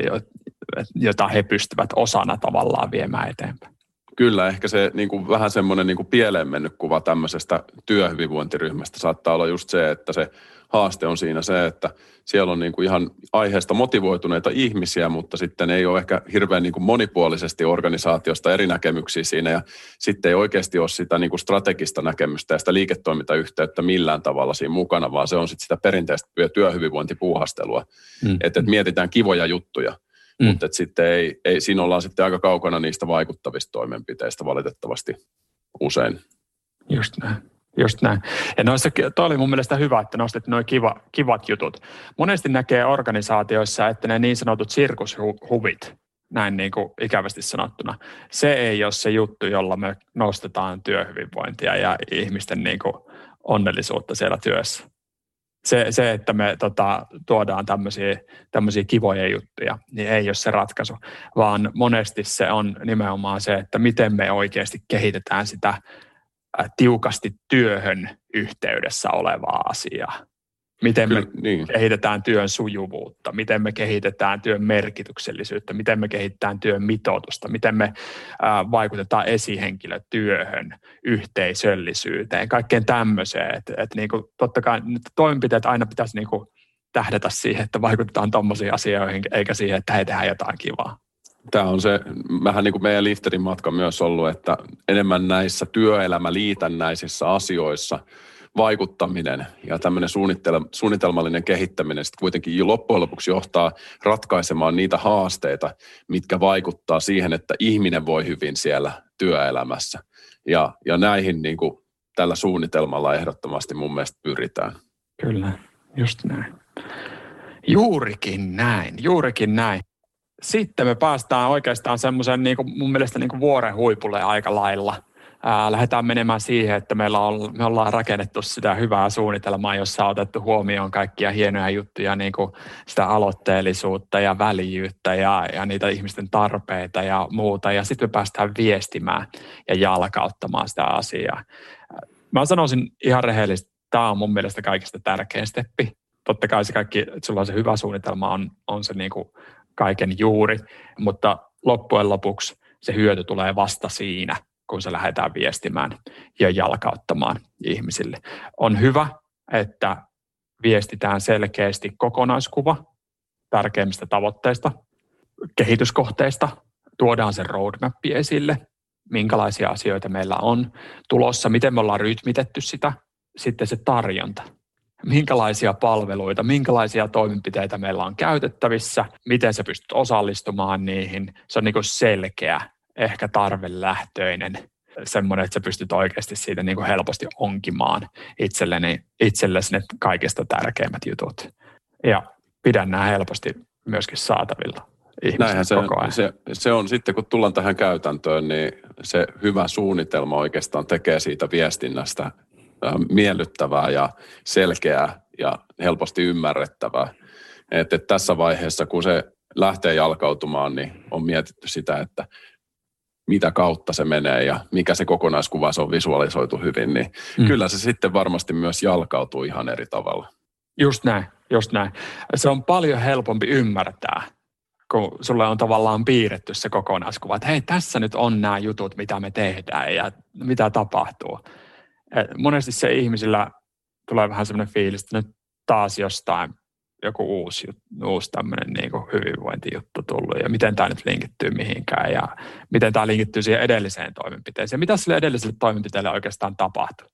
jota he pystyvät osana tavallaan viemään eteenpäin. Kyllä, ehkä se niin kuin vähän semmoinen niin kuin pieleen mennyt kuva tämmöisestä työhyvinvointiryhmästä saattaa olla just se, että se haaste on siinä se, että siellä on niin kuin ihan aiheesta motivoituneita ihmisiä, mutta sitten ei ole ehkä hirveän niin kuin monipuolisesti organisaatiosta eri näkemyksiä siinä ja sitten ei oikeasti ole sitä niin kuin strategista näkemystä ja sitä liiketoimintayhteyttä millään tavalla siinä mukana, vaan se on sitten sitä perinteistä työhyvinvointipuuhastelua, mm. että et mietitään kivoja juttuja. Mm. Mutta sitten ei, ei, siinä ollaan sitten aika kaukana niistä vaikuttavista toimenpiteistä valitettavasti usein. Just näin. Just näin. Ja noissa, toi oli mun mielestä hyvä, että nostit nuo kiva, kivat jutut. Monesti näkee organisaatioissa, että ne niin sanotut sirkushuvit, näin niin kuin ikävästi sanottuna, se ei ole se juttu, jolla me nostetaan työhyvinvointia ja ihmisten niin kuin onnellisuutta siellä työssä. Se, se että me tota, tuodaan tämmöisiä, tämmöisiä kivoja juttuja, niin ei ole se ratkaisu, vaan monesti se on nimenomaan se, että miten me oikeasti kehitetään sitä tiukasti työhön yhteydessä olevaa asiaa. Miten me Kyllä, niin. kehitetään työn sujuvuutta, miten me kehitetään työn merkityksellisyyttä, miten me kehitetään työn mitoitusta, miten me ää, vaikutetaan esihenkilötyöhön, yhteisöllisyyteen, kaikkeen tämmöiseen. Et, et niinku, totta kai toimenpiteet aina pitäisi niinku tähdätä siihen, että vaikutetaan tommosiin asioihin, eikä siihen, että he tehdään jotain kivaa. Tämä on se, vähän niin kuin meidän Lifterin matka myös ollut, että enemmän näissä työelämäliitännäisissä asioissa vaikuttaminen ja tämmöinen suunnitelmallinen kehittäminen sitten kuitenkin loppujen lopuksi johtaa ratkaisemaan niitä haasteita, mitkä vaikuttaa siihen, että ihminen voi hyvin siellä työelämässä. Ja, ja näihin niin kuin tällä suunnitelmalla ehdottomasti mun mielestä pyritään. Kyllä, just näin. Juurikin näin, juurikin näin. Sitten me päästään oikeastaan semmoisen niin kuin mun mielestä niin kuin vuoren huipulle aika lailla. Ää, lähdetään menemään siihen, että meillä on, me ollaan rakennettu sitä hyvää suunnitelmaa, jossa on otettu huomioon kaikkia hienoja juttuja, niin kuin sitä aloitteellisuutta ja väljyyttä ja, ja niitä ihmisten tarpeita ja muuta. Ja sitten me päästään viestimään ja jalkauttamaan sitä asiaa. Mä sanoisin ihan rehellisesti, että tämä on mun mielestä kaikista tärkein steppi. Totta kai se kaikki, että sulla on se hyvä suunnitelma, on, on se niin kuin kaiken juuri, mutta loppujen lopuksi se hyöty tulee vasta siinä, kun se lähdetään viestimään ja jalkauttamaan ihmisille. On hyvä, että viestitään selkeästi kokonaiskuva tärkeimmistä tavoitteista, kehityskohteista, tuodaan sen roadmappi esille, minkälaisia asioita meillä on tulossa, miten me ollaan rytmitetty sitä, sitten se tarjonta. Minkälaisia palveluita, minkälaisia toimenpiteitä meillä on käytettävissä, miten sä pystyt osallistumaan niihin. Se on niin kuin selkeä, ehkä tarvelähtöinen, semmoinen, että sä pystyt oikeasti siitä niin kuin helposti onkimaan itselleni, itsellesi ne kaikista tärkeimmät jutut. Ja pidän nämä helposti myöskin saatavilla ihmisille se, koko ajan. Se, se on sitten, kun tullaan tähän käytäntöön, niin se hyvä suunnitelma oikeastaan tekee siitä viestinnästä miellyttävää ja selkeää ja helposti ymmärrettävää. Että et tässä vaiheessa, kun se lähtee jalkautumaan, niin on mietitty sitä, että mitä kautta se menee ja mikä se kokonaiskuva, se on visualisoitu hyvin, niin mm. kyllä se sitten varmasti myös jalkautuu ihan eri tavalla. Just näin, just näin. Se on paljon helpompi ymmärtää, kun sulle on tavallaan piirretty se kokonaiskuva, että hei, tässä nyt on nämä jutut, mitä me tehdään ja mitä tapahtuu. Et monesti se ihmisillä tulee vähän semmoinen fiilis, että nyt taas jostain joku uusi, uusi tämmöinen niin kuin hyvinvointijuttu tullut ja miten tämä nyt linkittyy mihinkään ja miten tämä linkittyy siihen edelliseen toimenpiteeseen ja mitä sille edelliselle toimenpiteelle oikeastaan tapahtui.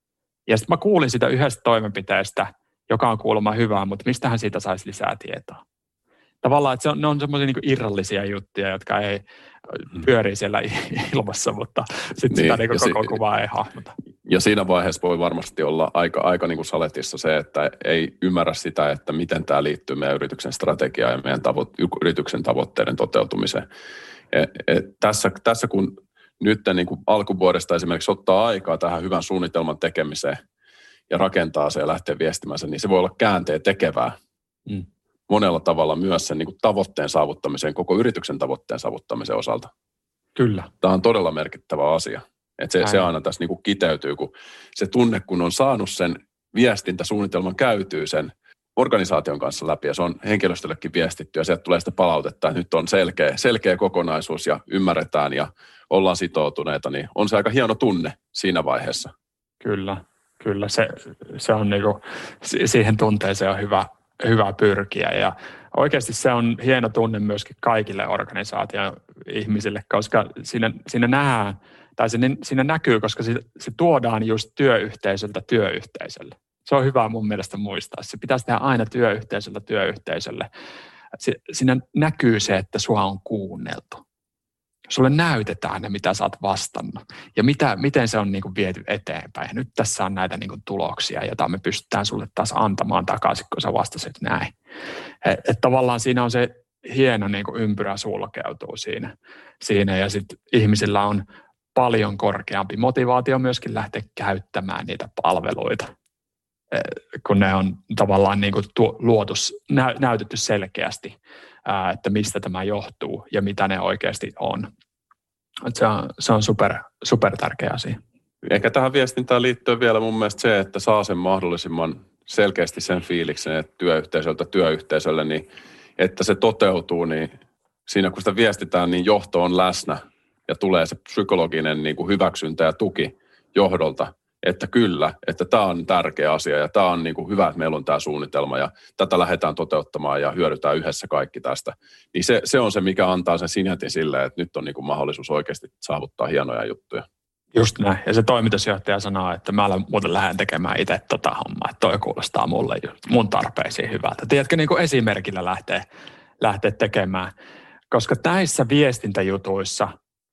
Ja sitten mä kuulin sitä yhdestä toimenpiteestä, joka on kuulemma hyvää, mutta mistähän siitä saisi lisää tietoa. Tavallaan, että se on, ne on semmoisia niin kuin irrallisia juttuja, jotka ei pyörii siellä ilmassa, mutta sitten niin, sitä niin kuin koko si- kuvaa ei hahmota. Ja siinä vaiheessa voi varmasti olla aika, aika niin kuin saletissa se, että ei ymmärrä sitä, että miten tämä liittyy meidän yrityksen strategiaan ja meidän tavo- yrityksen tavoitteiden toteutumiseen. Et, et tässä, tässä kun nyt niin kuin alkuvuodesta esimerkiksi ottaa aikaa tähän hyvän suunnitelman tekemiseen ja rakentaa se ja lähtee viestimään sen, niin se voi olla käänteen tekevää. Mm. Monella tavalla myös sen niin kuin tavoitteen saavuttamiseen, koko yrityksen tavoitteen saavuttamisen osalta. Kyllä. Tämä on todella merkittävä asia. Että se, se aina tässä niin kuin kiteytyy, kun se tunne, kun on saanut sen viestintäsuunnitelman käytyy sen organisaation kanssa läpi ja se on henkilöstöllekin viestitty ja sieltä tulee sitä palautetta, että nyt on selkeä, selkeä kokonaisuus ja ymmärretään ja ollaan sitoutuneita, niin on se aika hieno tunne siinä vaiheessa. Kyllä, kyllä. Se, se on niin kuin, siihen tunteeseen on hyvä, hyvä pyrkiä ja oikeasti se on hieno tunne myöskin kaikille organisaation ihmisille, koska siinä, siinä nähdään, tai se, siinä näkyy, koska se, se tuodaan just työyhteisöltä työyhteisölle. Se on hyvä mun mielestä muistaa. Se pitäisi tehdä aina työyhteisöltä työyhteisölle. Se, siinä näkyy se, että sua on kuunneltu. Sulle näytetään ne, mitä sä oot vastannut ja mitä, miten se on niin kuin viety eteenpäin. Ja nyt tässä on näitä niin kuin tuloksia, joita me pystytään sulle taas antamaan takaisin, kun sä vastasit näin. Et, et tavallaan siinä on se hieno niin kuin ympyrä sulkeutuu siinä. siinä ja sitten ihmisillä on paljon korkeampi motivaatio myöskin lähteä käyttämään niitä palveluita, kun ne on tavallaan niin kuin tuo, luotu, nä, näytetty selkeästi, ää, että mistä tämä johtuu ja mitä ne oikeasti on. Se on, se on super, super tärkeä asia. Ehkä tähän viestintään liittyy vielä mun mielestä se, että saa sen mahdollisimman selkeästi sen fiiliksen, että työyhteisöltä työyhteisölle, niin että se toteutuu, niin siinä kun sitä viestitään, niin johto on läsnä ja tulee se psykologinen niin kuin hyväksyntä ja tuki johdolta, että kyllä, että tämä on tärkeä asia ja tämä on niin kuin hyvä, että meillä on tämä suunnitelma ja tätä lähdetään toteuttamaan ja hyödytään yhdessä kaikki tästä. Niin se, se on se, mikä antaa sen sinätin sille, että nyt on niin kuin mahdollisuus oikeasti saavuttaa hienoja juttuja. Just näin. Ja se toimitusjohtaja sanoo, että mä muuten lähden tekemään itse tota hommaa, että toi kuulostaa mulle mun tarpeisiin hyvältä. Tiedätkö, niin kuin esimerkillä lähtee, lähtee tekemään, koska näissä viestintäjutuissa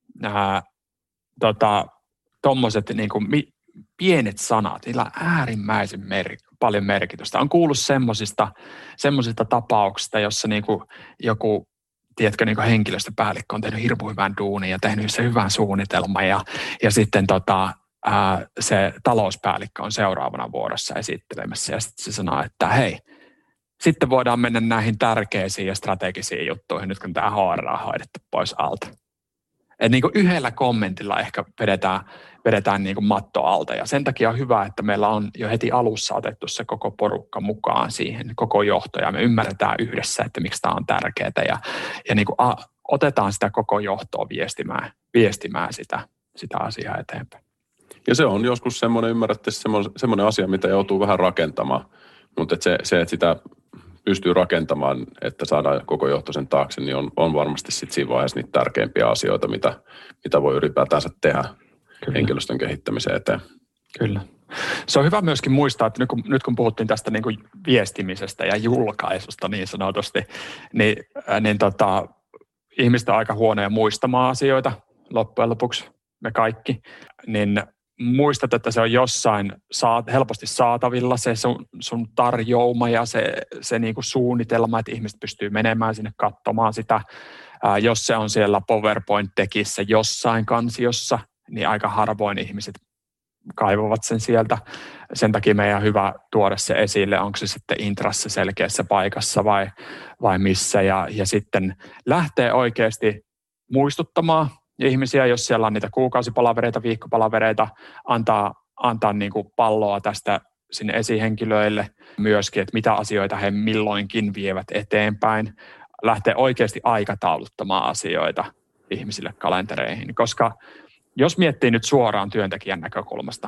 ää, tota, tommoset niin kuin mi, pienet sanat, niillä on äärimmäisen mer- paljon merkitystä. On kuullut semmosista, semmosista tapauksista, jossa niin kuin joku, tiedätkö, niin kuin henkilöstöpäällikkö on tehnyt hirveän hyvän duunin ja tehnyt se hyvän suunnitelman ja, ja sitten tota, ää, se talouspäällikkö on seuraavana vuorossa esittelemässä ja sitten se sanoo, että hei, sitten voidaan mennä näihin tärkeisiin ja strategisiin juttuihin nyt kun tämä H R on hoidettu pois alta. Että niin kuin yhdellä kommentilla ehkä vedetään, vedetään niin kuin matto alta ja sen takia on hyvä, että meillä on jo heti alussa otettu se koko porukka mukaan siihen, koko johto ja me ymmärretään yhdessä, että miksi tämä on tärkeää ja, ja niin kuin a, otetaan sitä koko johtoa viestimään, viestimään sitä, sitä asiaa eteenpäin. Ja se on joskus semmoinen, ymmärrätte, semmoinen, semmoinen asia, mitä joutuu vähän rakentamaan, mutta että se, se, että sitä pystyy rakentamaan, että saadaan koko johto sen taakse, niin on, on varmasti sitten siinä vaiheessa niitä tärkeimpiä asioita, mitä, mitä voi ylipäätänsä tehdä Kyllä. henkilöstön kehittämiseen eteen. Kyllä. Se on hyvä myöskin muistaa, että nyt kun, nyt kun puhuttiin tästä niin kuin viestimisestä ja julkaisusta niin sanotusti, niin, niin tota, ihmiset on aika huonoja muistamaan asioita loppujen lopuksi, me kaikki, niin muistat, että se on jossain saat, helposti saatavilla se sun, sun tarjouma ja se, se niinku suunnitelma, että ihmiset pystyy menemään sinne katsomaan sitä. Ää, jos se on siellä PowerPoint-tekissä jossain kansiossa, niin aika harvoin ihmiset kaivavat sen sieltä. Sen takia meidän on hyvä tuoda se esille, onko se sitten intrassa selkeässä paikassa vai, vai missä. Ja, ja sitten lähtee oikeasti muistuttamaan ihmisiä, jos siellä on niitä kuukausipalavereita, viikkopalavereita, antaa, antaa niin kuin palloa tästä sinne esihenkilöille myöskin, että mitä asioita he milloinkin vievät eteenpäin. Lähtee oikeasti aikatauluttamaan asioita ihmisille kalentereihin, koska jos miettii nyt suoraan työntekijän näkökulmasta,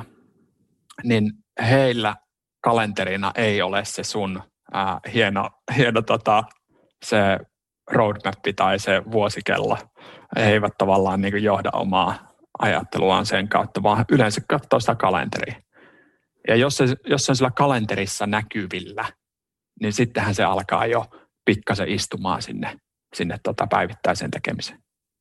niin heillä kalenterina ei ole se sun ää, hieno, hieno tota, se roadmappi tai se vuosikello. He eivät tavallaan niin kuin johda omaa ajatteluaan sen kautta, vaan yleensä katsoo sitä kalenteria. Ja jos se, jos se on sillä kalenterissa näkyvillä, niin sittenhän se alkaa jo pikkasen istumaan sinne, sinne tota päivittäiseen tekemiseen.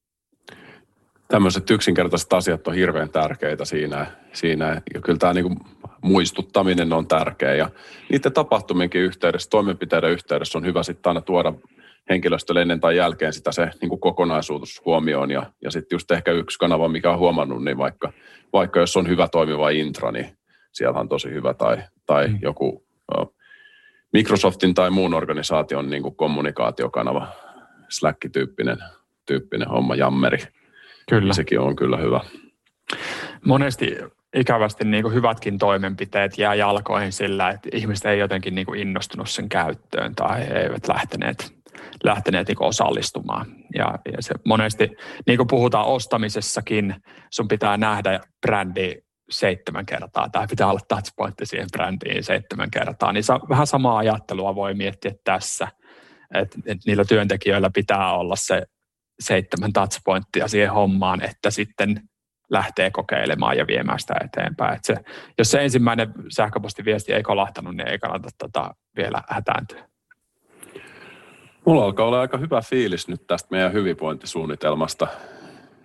Tämmöiset yksinkertaiset asiat on hirveän tärkeitä siinä. siinä. Ja kyllä tämä niin kuin muistuttaminen on tärkeä. Ja niiden tapahtumienkin yhteydessä, toimenpiteiden yhteydessä on hyvä sitten aina tuoda henkilöstölle ennen tai jälkeen sitä se niin kuin kokonaisuus huomioon. Ja, ja sitten just ehkä yksi kanava, mikä on huomannut, niin vaikka, vaikka jos on hyvä toimiva intra, niin siellä on tosi hyvä. Tai, tai mm. joku no, Microsoftin tai muun organisaation niin kuin kommunikaatiokanava, Slack-tyyppinen tyyppinen homma, jammeri. Kyllä. Sekin on kyllä hyvä. Monesti ikävästi niin kuin hyvätkin toimenpiteet jää jalkoihin sillä, että ihmiset ei jotenkin niin kuin innostunut sen käyttöön tai eivät lähteneet, lähteneet niin kuin osallistumaan. Ja, ja se monesti, niin kuin puhutaan ostamisessakin, sun pitää nähdä brändi seitsemän kertaa tai pitää olla touchpointti siihen brändiin seitsemän kertaa. Niin vähän samaa ajattelua voi miettiä tässä, että, että niillä työntekijöillä pitää olla se seitsemän touchpointtia siihen hommaan, että sitten lähtee kokeilemaan ja viemään sitä eteenpäin. Että se, jos se ensimmäinen sähköpostiviesti ei kolahtanut, niin ei kannata tota vielä hätääntyä. Mulla alkaa olla aika hyvä fiilis nyt tästä meidän hyvinvointisuunnitelmasta.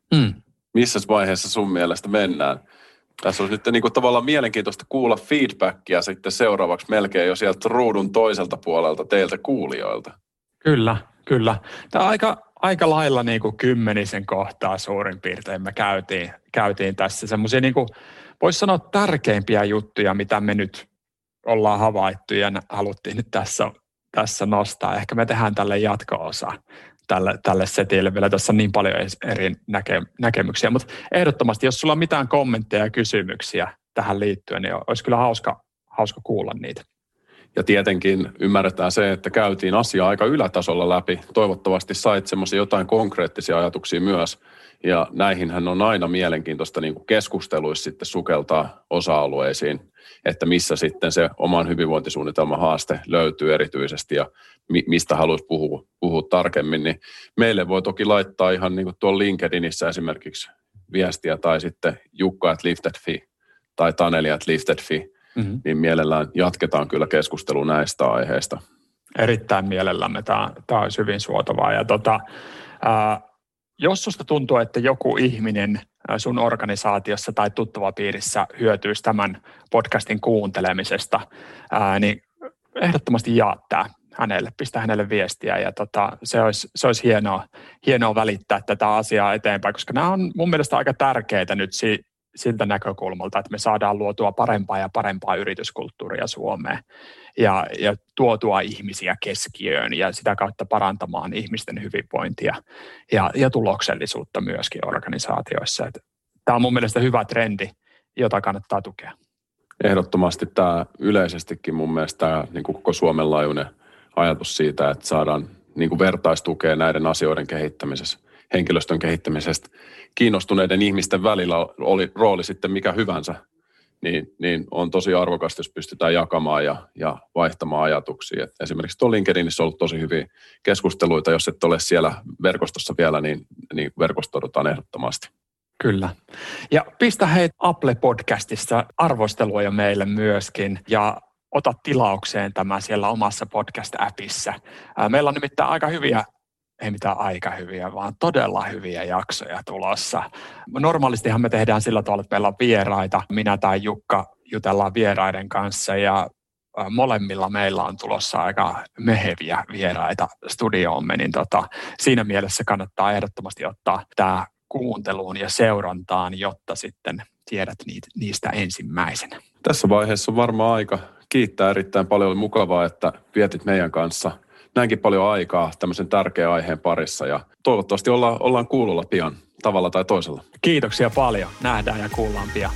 Mm. Missä vaiheessa sun mielestä mennään? Tässä olisi nyt niin kuin tavallaan mielenkiintoista kuulla feedbackia sitten seuraavaksi melkein jo sieltä ruudun toiselta puolelta teiltä kuulijoilta. Kyllä, kyllä. Tämä aika, aika lailla niin kuin kymmenisen kohtaa suurin piirtein me käytiin, käytiin tässä. Semmoisia niin kuin, voisi sanoa tärkeimpiä juttuja, mitä me nyt ollaan havaittu ja haluttiin nyt tässä, tässä nostaa. Ehkä me tehdään tälle jatko-osa tälle, tälle setille. Vielä tässä on niin paljon eri näke, näkemyksiä, mutta ehdottomasti, jos sulla on mitään kommentteja ja kysymyksiä tähän liittyen, niin olisi kyllä hauska, hauska kuulla niitä. Ja tietenkin ymmärretään se, että käytiin asiaa aika ylätasolla läpi. Toivottavasti sait semmoisia jotain konkreettisia ajatuksia myös. Ja näihinhän on aina mielenkiintoista niin kuin keskusteluissa sitten sukeltaa osa-alueisiin, että missä sitten se oman hyvinvointisuunnitelman haaste löytyy erityisesti ja mi- mistä haluaisi puhua, puhua tarkemmin. Niin meille voi toki laittaa ihan niin kuin tuolla LinkedInissä esimerkiksi viestiä tai sitten Jukka at lifted piste fi tai Taneli at lifted piste fi. Mm-hmm. Niin mielellään jatketaan kyllä keskustelua näistä aiheista. Erittäin mielellämme. Tämä, tämä olisi hyvin suotavaa. Ja tota, ää, jos susta tuntuu, että joku ihminen sun organisaatiossa tai tuttavapiirissä hyötyisi tämän podcastin kuuntelemisesta, ää, niin ehdottomasti jaa tämä hänelle, pistä hänelle viestiä. Ja tota, se olisi, se olisi hienoa, hienoa välittää tätä asiaa eteenpäin, koska nämä on mun mielestä aika tärkeitä nyt si- siltä näkökulmalta, että me saadaan luotua parempaa ja parempaa yrityskulttuuria Suomeen ja, ja tuotua ihmisiä keskiöön ja sitä kautta parantamaan ihmisten hyvinvointia ja, ja tuloksellisuutta myöskin organisaatioissa. Että tämä on mun mielestä hyvä trendi, jota kannattaa tukea. Ehdottomasti tämä yleisestikin mun mielestä tämä niin kuin koko Suomen laajuinen ajatus siitä, että saadaan niin kuin vertaistukea näiden asioiden kehittämisessä, henkilöstön kehittämisestä. Kiinnostuneiden ihmisten välillä oli rooli sitten mikä hyvänsä, niin, niin on tosi arvokasta, jos pystytään jakamaan ja, ja vaihtamaan ajatuksia. Et esimerkiksi tuolla LinkedInissä on ollut tosi hyviä keskusteluita. Jos et ole siellä verkostossa vielä, niin, niin verkostoidutaan ehdottomasti. Kyllä. Ja pistä hei Apple-podcastissa arvostelua jo meille myöskin ja ota tilaukseen tämä siellä omassa podcast-appissa. Meillä on nimittäin aika hyviä ei mitään aika hyviä, vaan todella hyviä jaksoja tulossa. Normaalistihan me tehdään sillä tavalla, että meillä on vieraita. Minä tai Jukka jutellaan vieraiden kanssa ja molemmilla meillä on tulossa aika meheviä vieraita studioomme. Niin tota, siinä mielessä kannattaa ehdottomasti ottaa tämä kuunteluun ja seurantaan, jotta sitten tiedät niistä ensimmäisenä. Tässä vaiheessa on varmaan aika kiittää erittäin paljon. Oli mukavaa, että vietit meidän kanssa näinkin paljon aikaa tämmöisen tärkeän aiheen parissa ja toivottavasti ollaan, ollaan kuulolla pian tavalla tai toisella. Kiitoksia paljon. Nähdään ja kuullaan pian.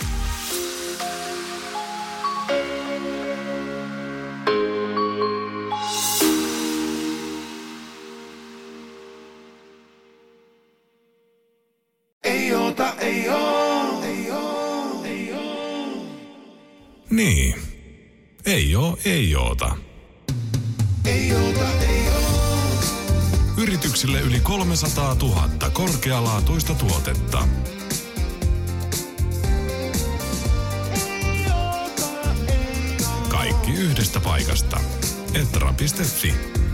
Ei oota, ei oo, ei oo, ei oo. Niin. Ei oo, ei oota. Ei oota, ei oo. Yrityksille yli kolmesataatuhatta korkealaatuista tuotetta. Kaikki yhdestä paikasta. Etra piste fi.